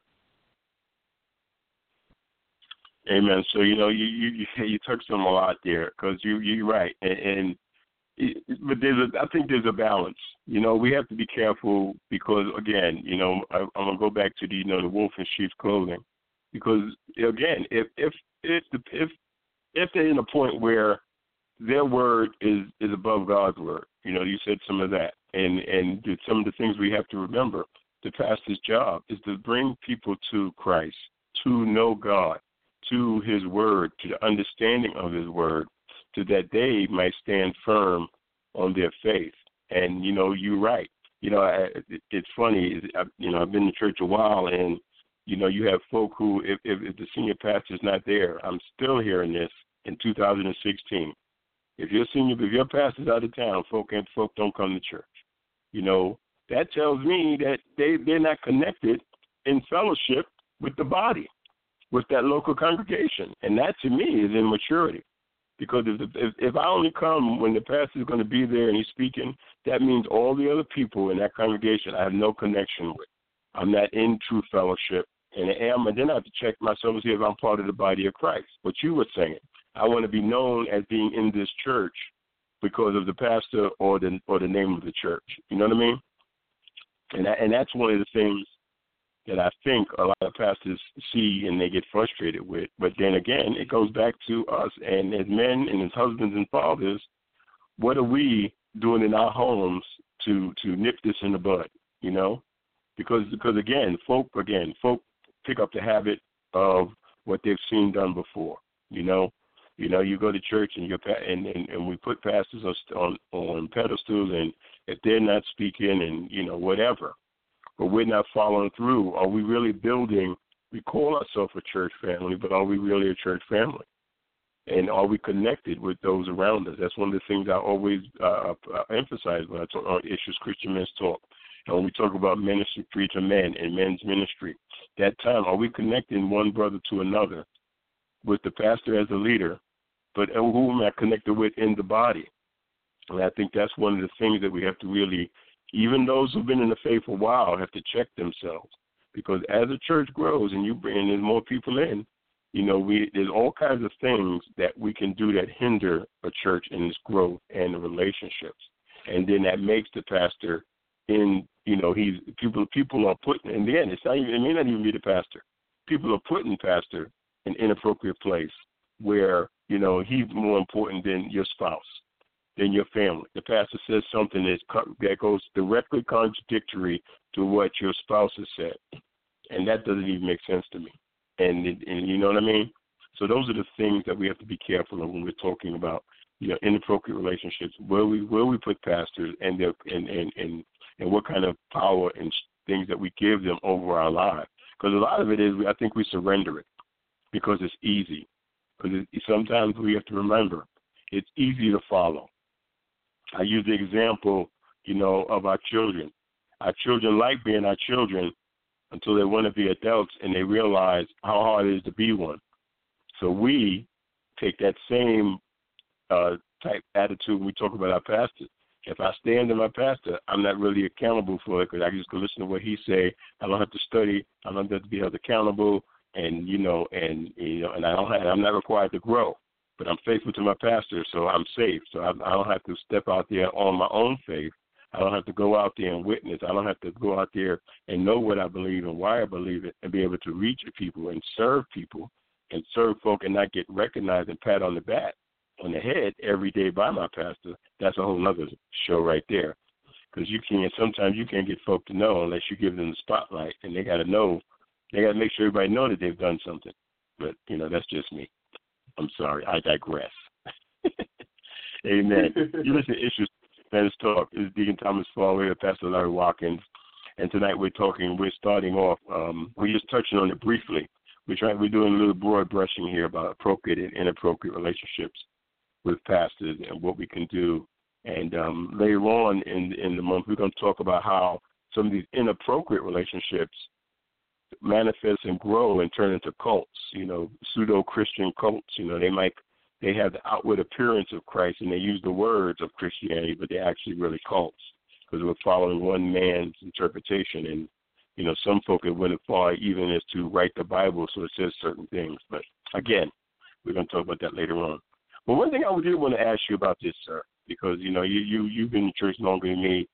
Amen. So, you know, you you, you touched on a lot there because you, you're right. And, and it, but there's a, I think there's a balance. You know, we have to be careful because, again, you know, I, I'm going to go back to the, you know, the wolf in sheep's clothing. Because, again, if if if the, if if they're in a point where their word is, is above God's word, you know, you said some of that. And, and some of the things we have to remember, the pastor's job is to bring people to Christ, to know God, to his word, to the understanding of his word, so that they might stand firm on their faith. And, you know, you're right. You know, I, it, it's funny, I, you know, I've been in church a while, and, you know, you have folk who, if, if, if the senior pastor's not there, I'm still hearing this in two thousand sixteen. If your senior, if your pastor's out of town, folk and folk don't come to church. You know, that tells me that they, they're not connected in fellowship with the body, with that local congregation. And that, to me, is immaturity. Because if, if if I only come when the pastor is going to be there and he's speaking, that means all the other people in that congregation I have no connection with. I'm not in true fellowship. And I am, and then I have to check myself and see if I'm part of the body of Christ. What you were saying, I want to be known as being in this church because of the pastor or the or the name of the church. You know what I mean? And that, and that's one of the things that I think a lot of pastors see and they get frustrated with. But then again, it goes back to us. And as men and as husbands and fathers, what are we doing in our homes to, to nip this in the bud, you know? Because, because again, folk, again, folk pick up the habit of what they've seen done before, you know? You know, you go to church and you're and, and, and we put pastors on, on on pedestals, and if they're not speaking and, you know, whatever, but we're not following through, are we really building? We call ourselves a church family, but are we really a church family? And are we connected with those around us? That's one of the things I always uh, emphasize when I talk on Issues Christian Men's Talk. And when we talk about ministry, preacher men and men's ministry, that time, are we connecting one brother to another with the pastor as a leader, but who am I connected with in the body? And I think that's one of the things that we have to really even those who've been in the faith for a while have to check themselves, because as the church grows and you bring there's more people in, you know, we there's all kinds of things that we can do that hinder a church in its growth and the relationships, and then that makes the pastor in you know he's people people are putting in the end it's not even it may not even be the pastor. People are putting pastor in an inappropriate place where you know he's more important than your spouse, than your family. The pastor says something that's, that goes directly contradictory to what your spouse has said, and that doesn't even make sense to me. And, and you know what I mean? So those are the things that we have to be careful of when we're talking about, you know, inappropriate relationships, where we where we put pastors and their and, and, and, and what kind of power and things that we give them over our lives. Because a lot of it is, I think we surrender it because it's easy. Because it, sometimes we have to remember, it's easy to follow. I use the example, you know, of our children. Our children like being our children until they want to be adults and they realize how hard it is to be one. So we take that same uh, type attitude when we talk about our pastors. If I stay under my pastor, I'm not really accountable for it because I just go listen to what he say. I don't have to study. I don't have to be held accountable, and you know, and you know, and I don't have, I'm not required to grow. But I'm faithful to my pastor, so I'm safe. So I, I don't have to step out there on my own faith. I don't have to go out there and witness. I don't have to go out there and know what I believe and why I believe it and be able to reach people and serve people and serve folk and not get recognized and pat on the back, on the head every day by my pastor. That's a whole other show right there. Because you can't, sometimes you can't get folk to know unless you give them the spotlight, and they got to know, they got to make sure everybody know that they've done something. But, you know, that's just me. I'm sorry. I digress. Amen. You listen to Issues Spanish Talk. This is Deacon Thomas Fall here, Pastor Larry Watkins. And tonight we're talking, we're starting off, um, we're just touching on it briefly. We're trying, we're doing a little broad brushing here about appropriate and inappropriate relationships with pastors and what we can do. And um, later on in, in the month, we're going to talk about how some of these inappropriate relationships manifest and grow and turn into cults, you know, pseudo-Christian cults. You know, they might, they have the outward appearance of Christ and they use the words of Christianity, but they're actually really cults because we're following one man's interpretation. And, you know, some folk have went as far even as to write the Bible so it says certain things. But, again, we're going to talk about that later on. But one thing I did want to ask you about this, sir, because, you know, you, you, you've been in church longer than me.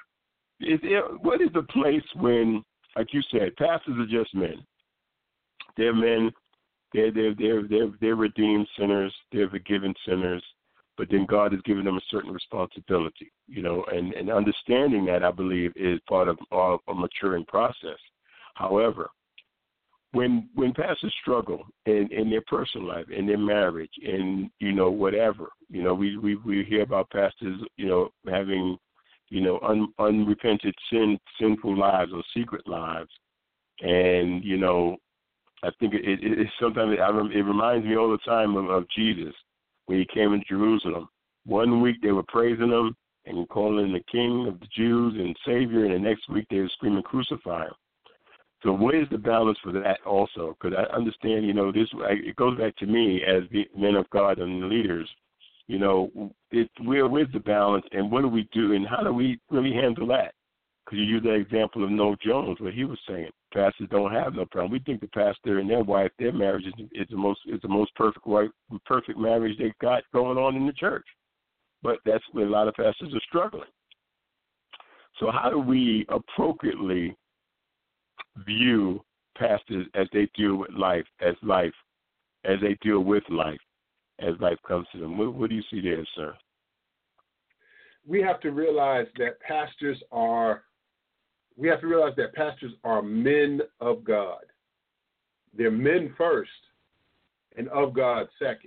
Is there, what is the place when, like you said, pastors are just men. They're men. They're they're they're they're, they're redeemed sinners. They're forgiven sinners. But then God has given them a certain responsibility, you know, and, and understanding that, I believe, is part of our, a maturing process. However, when when pastors struggle in, in their personal life, in their marriage, in, you know, whatever, you know, we, we, we hear about pastors, you know, having you know, un, unrepented sin, sinful lives or secret lives. And, you know, I think it, it, it sometimes it, it reminds me all the time of, of Jesus when he came into Jerusalem. One week they were praising him and calling him the King of the Jews and Savior, and the next week they were screaming, crucify him. So what is the balance for that also? Because I understand, you know, this it goes back to me as the men of God and leaders. You know, it, where, where's the balance, and what do we do, and how do we really handle that? Because you use that example of Noel Jones, what he was saying. Pastors don't have no problem. We think the pastor and their wife, their marriage is, is the most is the most perfect wife, perfect marriage they've got going on in the church. But that's where a lot of pastors are struggling. So how do we appropriately view pastors as they deal with life, as life, as they deal with life? As life comes to them. What, what do you see there, sir? We have to realize that pastors are, we have to realize that pastors are men of God. They're men first and of God second.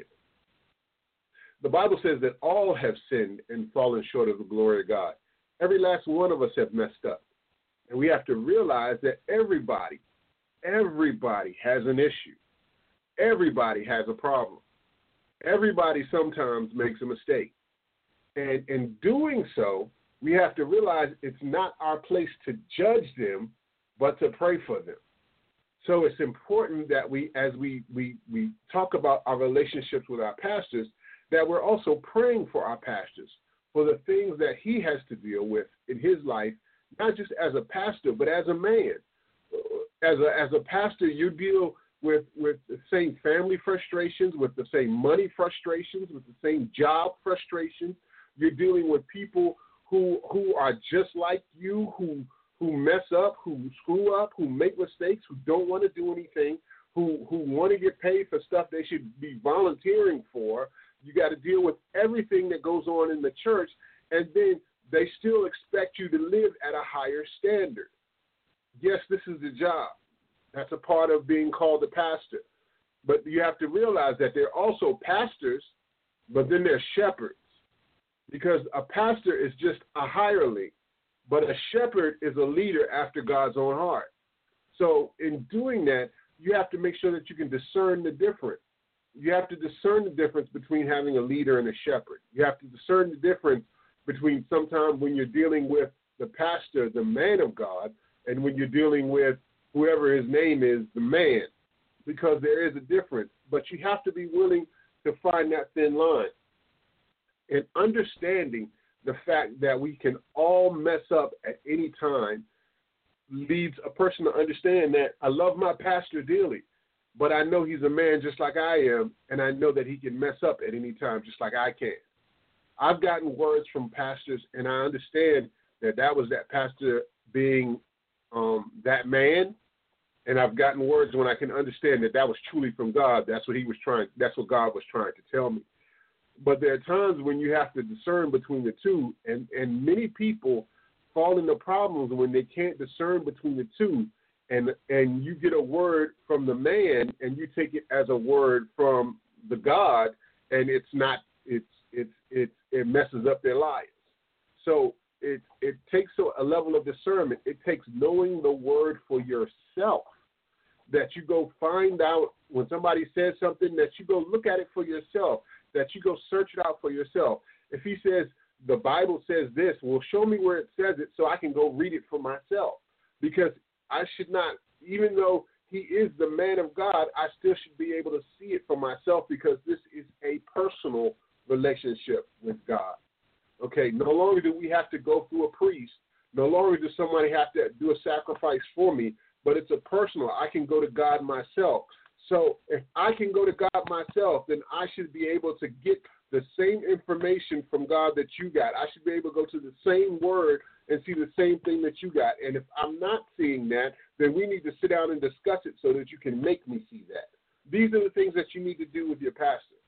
The Bible says that all have sinned and fallen short of the glory of God. Every last one of us have messed up. And we have to realize that everybody, everybody has an issue. Everybody has a problem. Everybody sometimes makes a mistake. And in doing so, we have to realize it's not our place to judge them, but to pray for them. So it's important that we, as we, we, we talk about our relationships with our pastors, that we're also praying for our pastors, for the things that he has to deal with in his life not just as a pastor, but as a man. As a as a pastor, you deal with, with the same family frustrations, with the same money frustrations, with the same job frustrations. You're dealing with people who who are just like you, who who mess up, who screw up, who make mistakes, who don't want to do anything, who who want to get paid for stuff they should be volunteering for. You got to deal with everything that goes on in the church, and then they still expect you to live at a higher standard. Yes, this is the job. That's a part of being called a pastor. But you have to realize that they're also pastors, but then they're shepherds. Because a pastor is just a hireling, but a shepherd is a leader after God's own heart. So in doing that, you have to make sure that you can discern the difference. You have to discern the difference between having a leader and a shepherd. You have to discern the difference between sometimes when you're dealing with the pastor, the man of God, and when you're dealing with whoever his name is, the man, because there is a difference. But you have to be willing to find that thin line. And understanding the fact that we can all mess up at any time leads a person to understand that I love my pastor dearly, but I know he's a man just like I am, and I know that he can mess up at any time just like I can. I've gotten words from pastors, and I understand that that was that pastor being um, that man, and I've gotten words when I can understand that that was truly from God. That's what he was trying. That's what God was trying to tell me. But there are times when you have to discern between the two, and, and many people fall into problems when they can't discern between the two, and and you get a word from the man, and you take it as a word from the God, and it's not. It's it's it's it messes up their lives. So it it takes a, a level of discernment. It takes knowing the word for yourself, that you go find out when somebody says something, that you go look at it for yourself, that you go search it out for yourself. If he says the Bible says this, well, show me where it says it so I can go read it for myself. Because I should not, even though he is the man of God, I still should be able to see it for myself, because this is a personal relationship with God. Okay, no longer do we have to go through a priest. No longer does somebody have to do a sacrifice for me, but it's a personal. I can go to God myself. So if I can go to God myself, then I should be able to get the same information from God that you got. I should be able to go to the same word and see the same thing that you got. And if I'm not seeing that, then we need to sit down and discuss it so that you can make me see that. These are the things that you need to do with your pastor.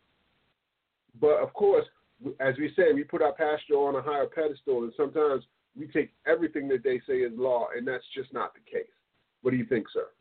But, of course, as we say, we put our pastor on a higher pedestal, and sometimes we take everything that they say is law, and that's just not the case. What do you think, sir?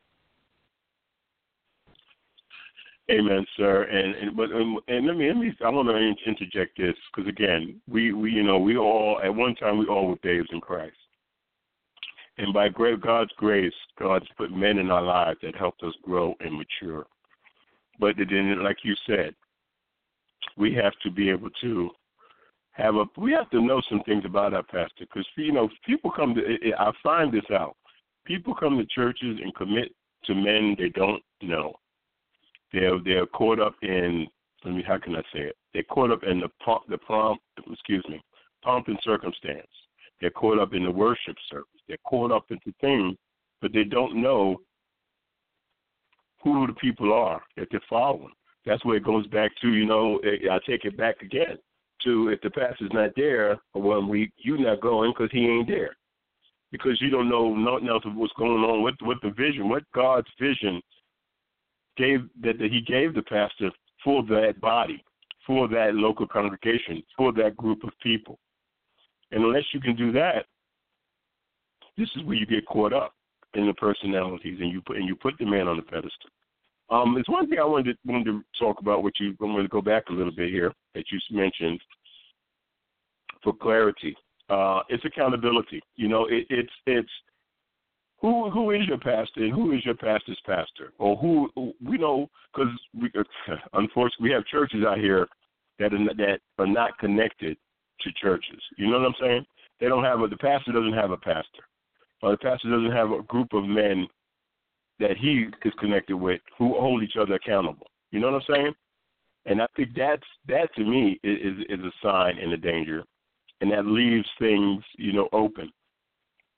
Amen, sir. And and but um, and let me let me I want to interject this, because again, we, we you know we all at one time we all were babes in Christ, and by great God's grace, God's put men in our lives that helped us grow and mature. But then, like you said, we have to be able to have a we have to know some things about our pastor, because you know people come to I find this out. People come to churches and commit to men they don't know. They're they're caught up in. Let me. How can I say it? They're caught up in the pomp, the pomp. Excuse me, pomp and circumstance. They're caught up in the worship service. They're caught up into things, but they don't know who the people are that they're following. That's where it goes back to. You know, I take it back again to if the pastor's not there for one week, you're not going because he ain't there, because you don't know nothing else of what's going on with with the vision, what God's vision gave that, that he gave the pastor for that body, for that local congregation, for that group of people. And unless you can do that, this is where you get caught up in the personalities, and you put and you put the man on the pedestal. Um, there's one thing I wanted to, wanted to talk about, which you I'm going to go back a little bit here that you mentioned for clarity. Uh, it's accountability. You know, it, it's it's. Who who is your pastor and who is your pastor's pastor? Or who, we know, because we, unfortunately we have churches out here that are, that are not connected to churches. You know what I'm saying? They don't have a, the pastor doesn't have a pastor. Or the pastor doesn't have a group of men that he is connected with who hold each other accountable. You know what I'm saying? And I think that's, that to me is, is a sign and a danger. And that leaves things, you know, open.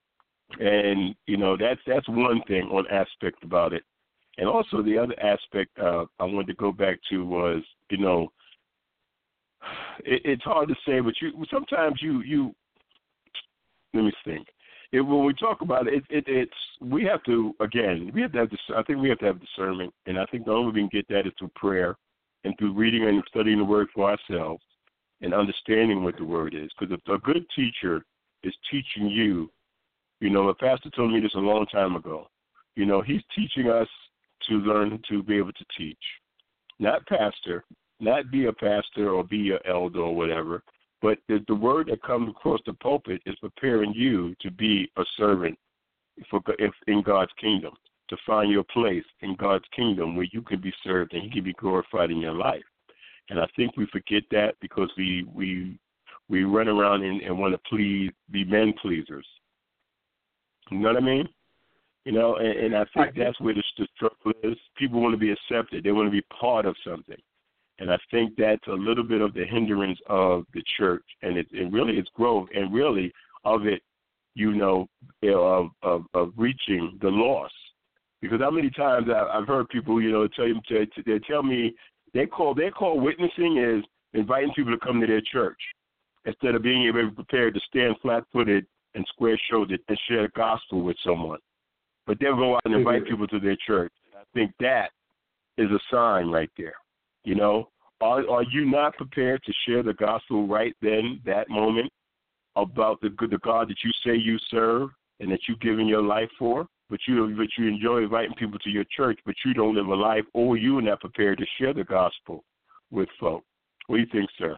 And, you know, that's that's one thing, one aspect about it. And also the other aspect uh, I wanted to go back to was, you know, it, it's hard to say, but you sometimes you, you let me think. It, when we talk about it, it, it, it's we have to, again, we have to have this, I think we have to have discernment, and I think the only way we can get that is through prayer and through reading and studying the Word for ourselves and understanding what the Word is. Because if a good teacher is teaching you, you know, a pastor told me this a long time ago, you know, he's teaching us to learn to be able to teach. Not pastor, not be a pastor or be an elder or whatever, but the, the word that comes across the pulpit is preparing you to be a servant for if in God's kingdom, to find your place in God's kingdom where you can be served and He can be glorified in your life. And I think we forget that because we we we run around and, and want to please, be men pleasers. You know what I mean? You know, and, and I think that's where the, the struggle is. People want to be accepted. They want to be part of something. And I think that's a little bit of the hindrance of the church, and it, it really its growth, and really of it, you know, of, of, of reaching the lost. Because how many times I've heard people, you know, tell you, they tell me they call they call witnessing is inviting people to come to their church instead of being able to be prepared to stand flat-footed and square-shouldered and share the gospel with someone. But they'll go out and invite people to their church. I think that is a sign right there. You know, are are you not prepared to share the gospel right then, that moment, about the the God that you say you serve and that you've given your life for? But you but you enjoy inviting people to your church, but you don't live a life, or you're not prepared to share the gospel with folk. What do you think, sir?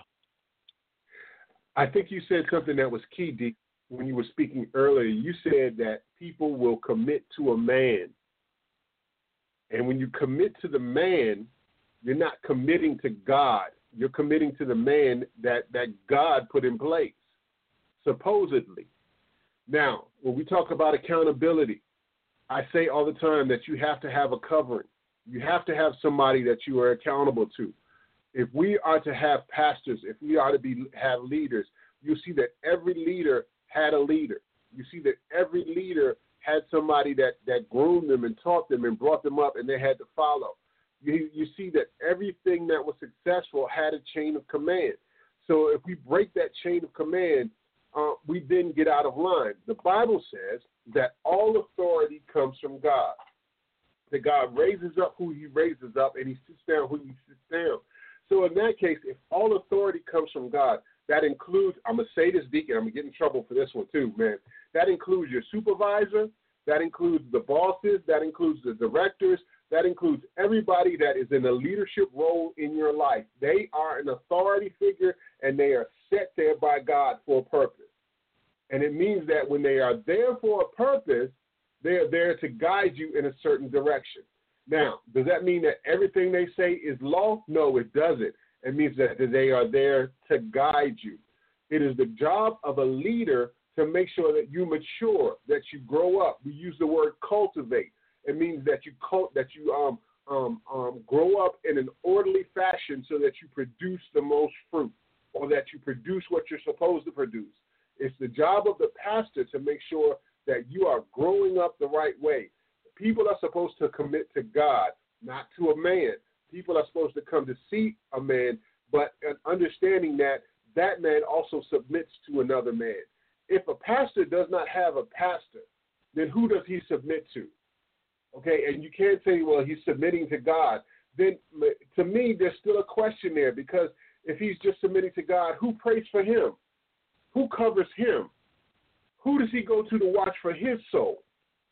I think you said something that was key, Deke, when you were speaking earlier. You said that people will commit to a man. And when you commit to the man, you're not committing to God. You're committing to the man that, that God put in place, supposedly. Now, when we talk about accountability, I say all the time that you have to have a covering. You have to have somebody that you are accountable to. If we are to have pastors, if we are to be have leaders, you see that every leader had a leader. You see that every leader had somebody that, that groomed them and taught them and brought them up, and they had to follow. You, you see that everything that was successful had a chain of command. So if we break that chain of command, uh, we then get out of line. The Bible says that all authority comes from God. That God raises up who He raises up, and He sits down who He sits down. So in that case, if all authority comes from God, that includes, I'm going to say this, Deacon, I'm going to get in trouble for this one too, man. That includes your supervisor, that includes the bosses, that includes the directors, that includes everybody that is in a leadership role in your life. They are an authority figure, and they are set there by God for a purpose. And it means that when they are there for a purpose, they are there to guide you in a certain direction. Now, does that mean that everything they say is law? No, it doesn't. It means that they are there to guide you. It is the job of a leader to make sure that you mature, that you grow up. We use the word cultivate. It means that you cult, that you um, um, um, grow up in an orderly fashion so that you produce the most fruit, or that you produce what you're supposed to produce. It's the job of the pastor to make sure that you are growing up the right way. People are supposed to commit to God, not to a man. People are supposed to come to see a man, but understanding that that man also submits to another man. If a pastor does not have a pastor, then who does he submit to? Okay, and you can't say, well, he's submitting to God. Then, to me, there's still a question there, because if he's just submitting to God, who prays for him? Who covers him? Who does he go to to watch for his soul?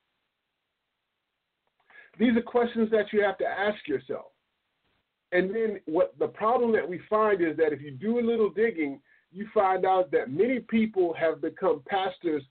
These are questions that you have to ask yourself. And then what the problem that we find is that if you do a little digging, you find out that many people have become pastors.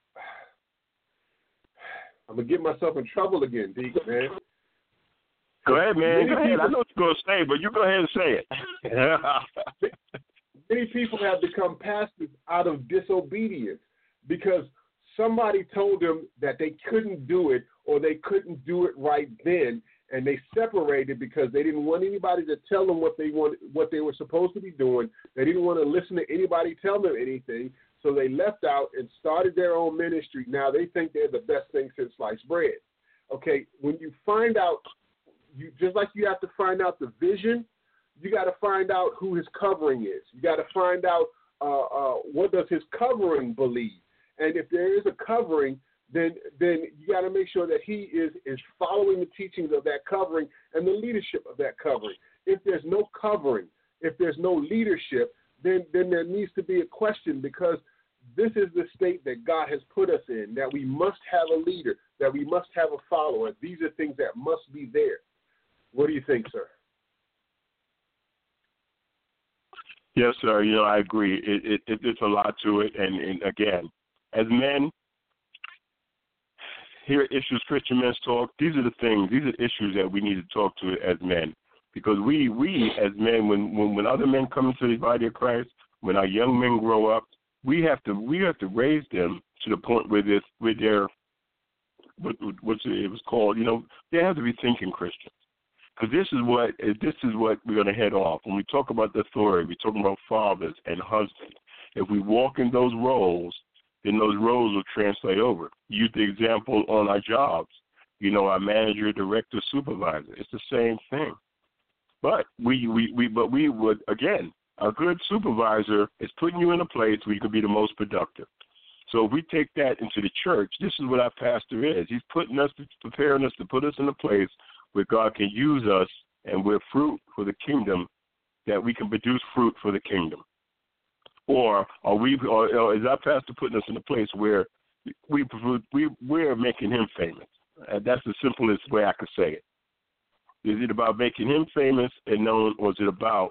I'm going to get myself in trouble again, Deke, man. Go ahead, man. Many go ahead. people, I know what you're going to say, but you go ahead and say it. Many people have become pastors out of disobedience because somebody told them that they couldn't do it, or they couldn't do it right then, and they separated because they didn't want anybody to tell them what they wanted, what they were supposed to be doing. They didn't want to listen to anybody tell them anything, So they left out and started their own ministry. Now they think they're the best thing since sliced bread. Okay, when you find out, you just like you have to find out the vision, you got to find out who his covering is. You got to find out uh, uh, what does his covering believe. And if there is a covering, then then you got to make sure that he is, is following the teachings of that covering and the leadership of that covering. If there's no covering, if there's no leadership, then, then there needs to be a question, because this is the state that God has put us in, that we must have a leader, that we must have a follower. These are things that must be there. What do you think, sir? Yes, sir. You know, I agree. It, it, it, it's a lot to it. And, and again, as men, here at Issues Christian Men's Talk, these are the things, these are the issues that we need to talk to as men. Because we, we as men, when, when, when other men come into the body of Christ, when our young men grow up, we have to we have to raise them to the point where this where they're what what's it was called, you know, they have to be thinking Christians. Because this is what this is what we're going to head off. When we talk about the authority, we're talking about fathers and husbands. If we walk in those roles, then those roles will translate over. Use the example on our jobs. You know, our manager, director, supervisor. It's the same thing. But we, we, we but we would, again, a good supervisor is putting you in a place where you can be the most productive. So if we take that into the church, this is what our pastor is. He's putting us, preparing us to put us in a place where God can use us and we're fruit for the kingdom, that we can produce fruit for the kingdom. Or are we, or, or is our pastor putting us in a place where we, we, we're making him famous? And that's the simplest way I could say it. Is it about making him famous and known, or is it about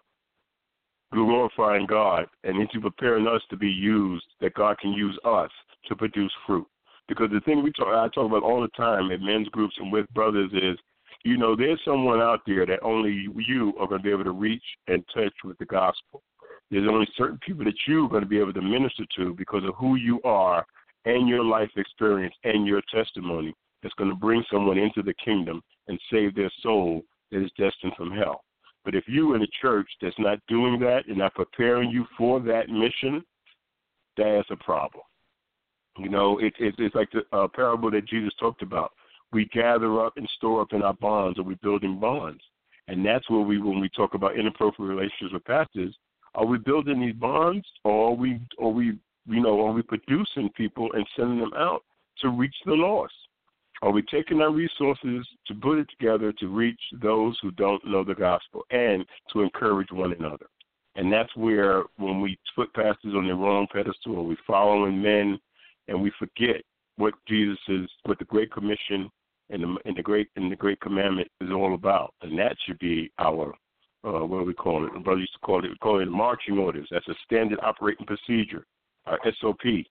glorifying God, and is he preparing us to be used, that God can use us to produce fruit? Because the thing we talk, I talk about all the time in men's groups and with brothers is, you know, there's someone out there that only you are going to be able to reach and touch with the gospel. There's only certain people that you're going to be able to minister to because of who you are and your life experience and your testimony that's going to bring someone into the kingdom and save their soul that is destined from hell. But if you in a church that's not doing that and not preparing you for that mission, that's a problem. You know, it, it, it's like the uh, parable that Jesus talked about. We gather up and store up in our bonds, or we're building bonds. And that's where we, when we talk about inappropriate relationships with pastors, are we building these bonds, or are we, or we, you know, are we producing people and sending them out to reach the lost? Are we taking our resources to put it together to reach those who don't know the gospel and to encourage one another? And that's where, when we put pastors on the wrong pedestal, or we following men and we forget what Jesus is, what the Great Commission and the, and the great and the Great Commandment is all about. And that should be our, uh, what do we call it? My brother used to call it, we call it marching orders. That's a standard operating procedure, our S O P.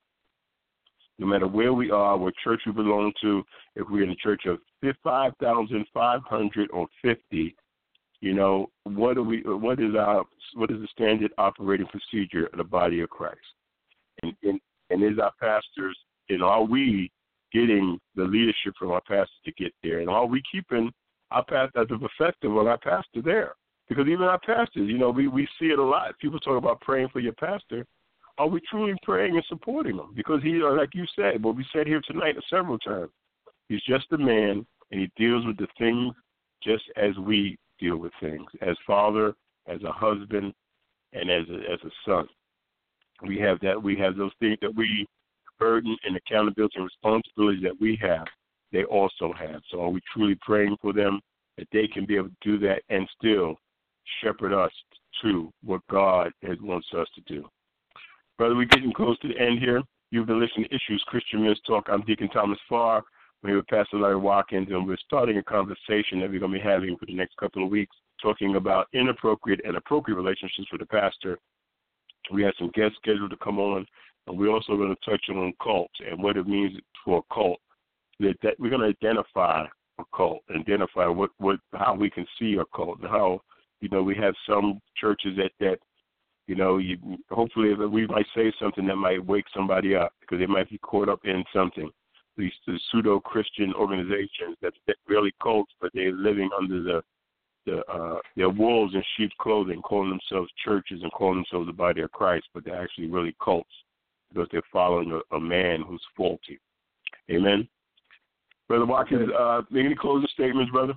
No matter where we are, what church we belong to, if we're in a church of five thousand five hundred or fifty, you know, what are we? What is our? What is the standard operating procedure of the body of Christ? And and, and is our pastors? And are we getting the leadership from our pastor to get there? And are we keeping our pastor as a perspective on our pastor there? Because even our pastors, you know, we, we see it a lot. People talk about praying for your pastor. Are we truly praying and supporting him? Because he, like you said, what we said here tonight several times, he's just a man, and he deals with the things just as we deal with things, as father, as a husband, and as a, as a son. We have that. We have those things that we burden and accountability and responsibilities that we have, they also have. So are we truly praying for them that they can be able to do that and still shepherd us to what God has wants us to do? Brother, we're getting close to the end here. You've been listening to Issues Christian Men's Talk. I'm Deacon Thomas Farr. We're here with Pastor Larry Watkins, and we're starting a conversation that we're going to be having for the next couple of weeks, talking about inappropriate and appropriate relationships with the pastor. We have some guests scheduled to come on, and we're also going to touch on cults and what it means for a cult. That, that we're going to identify a cult, identify what, what how we can see a cult, and how, you know, we have some churches that, that you know, you, hopefully we might say something that might wake somebody up because they might be caught up in something. These the pseudo-Christian organizations that's really cults, but they're living under the the uh, their wolves in sheep's clothing, calling themselves churches and calling themselves the body of Christ, but they're actually really cults because they're following a, a man who's faulty. Amen. Brother Watkins, uh, any closing statements, brother?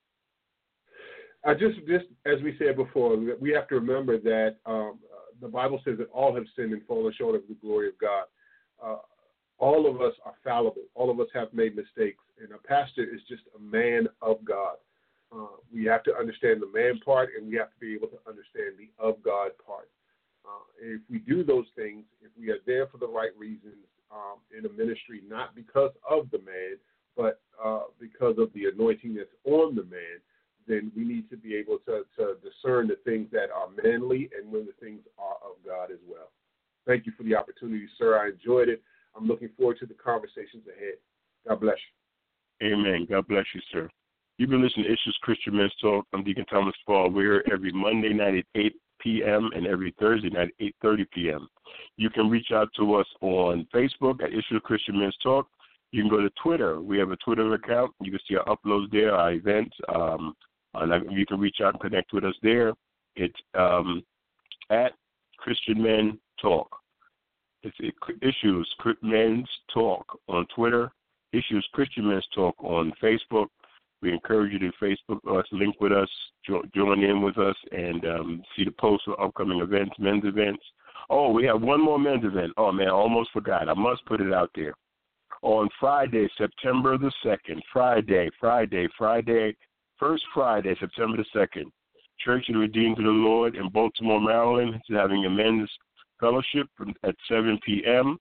I just, just as we said before, we have to remember that um, uh, the Bible says that all have sinned and fallen short of the glory of God. Uh, all of us are fallible. All of us have made mistakes, and a pastor is just a man of God. Uh, we have to understand the man part, and we have to be able to understand the of God part. Uh, if we do those things, if we are there for the right reasons um, in a ministry, not because of the man, but uh, because of the anointing that's on the man, then we need to be able to, to discern the things that are manly and when the things are of God as well. Thank you for the opportunity, sir. I enjoyed it. I'm looking forward to the conversations ahead. God bless you. Amen. God bless you, sir. You've been listening to Issues Christian Men's Talk. I'm Deacon Thomas Paul. We're here every Monday night at eight p.m. and every Thursday night at eight thirty p.m. You can reach out to us on Facebook at Issues Christian Men's Talk. You can go to Twitter. We have a Twitter account. You can see our uploads there, our events. Um, and you can reach out and connect with us there. It's um, at Christian Men Talk. It's it, Issues Men's Talk on Twitter. Issues Christian Men's Talk on Facebook. We encourage you to Facebook us, link with us, jo- join in with us, and um, see the posts for upcoming events, men's events. Oh, we have one more men's event. Oh, man, I almost forgot. I must put it out there. On Friday, September the second, Friday, Friday, Friday, first Friday, September the second, Church of the Redeemed of the Lord in Baltimore, Maryland is having a men's fellowship at seven p.m.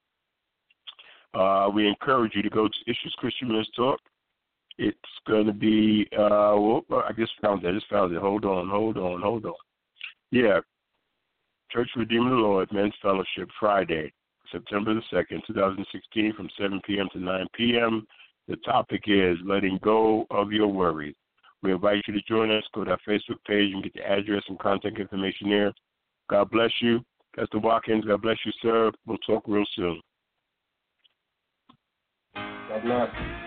Uh, we encourage you to go to Issues Christian Men's Talk. It's going to be, uh, whoop, I just found it. I just found it. Hold on, hold on, hold on. Yeah, Church of the Redeemed of the Lord Men's Fellowship, Friday, September the second, twenty sixteen, from seven p.m. to nine p.m. The topic is letting go of your worries. We invite you to join us. Go to our Facebook page and get the address and contact information there. God bless you. Pastor Watkins, God bless you, sir. We'll talk real soon. God bless.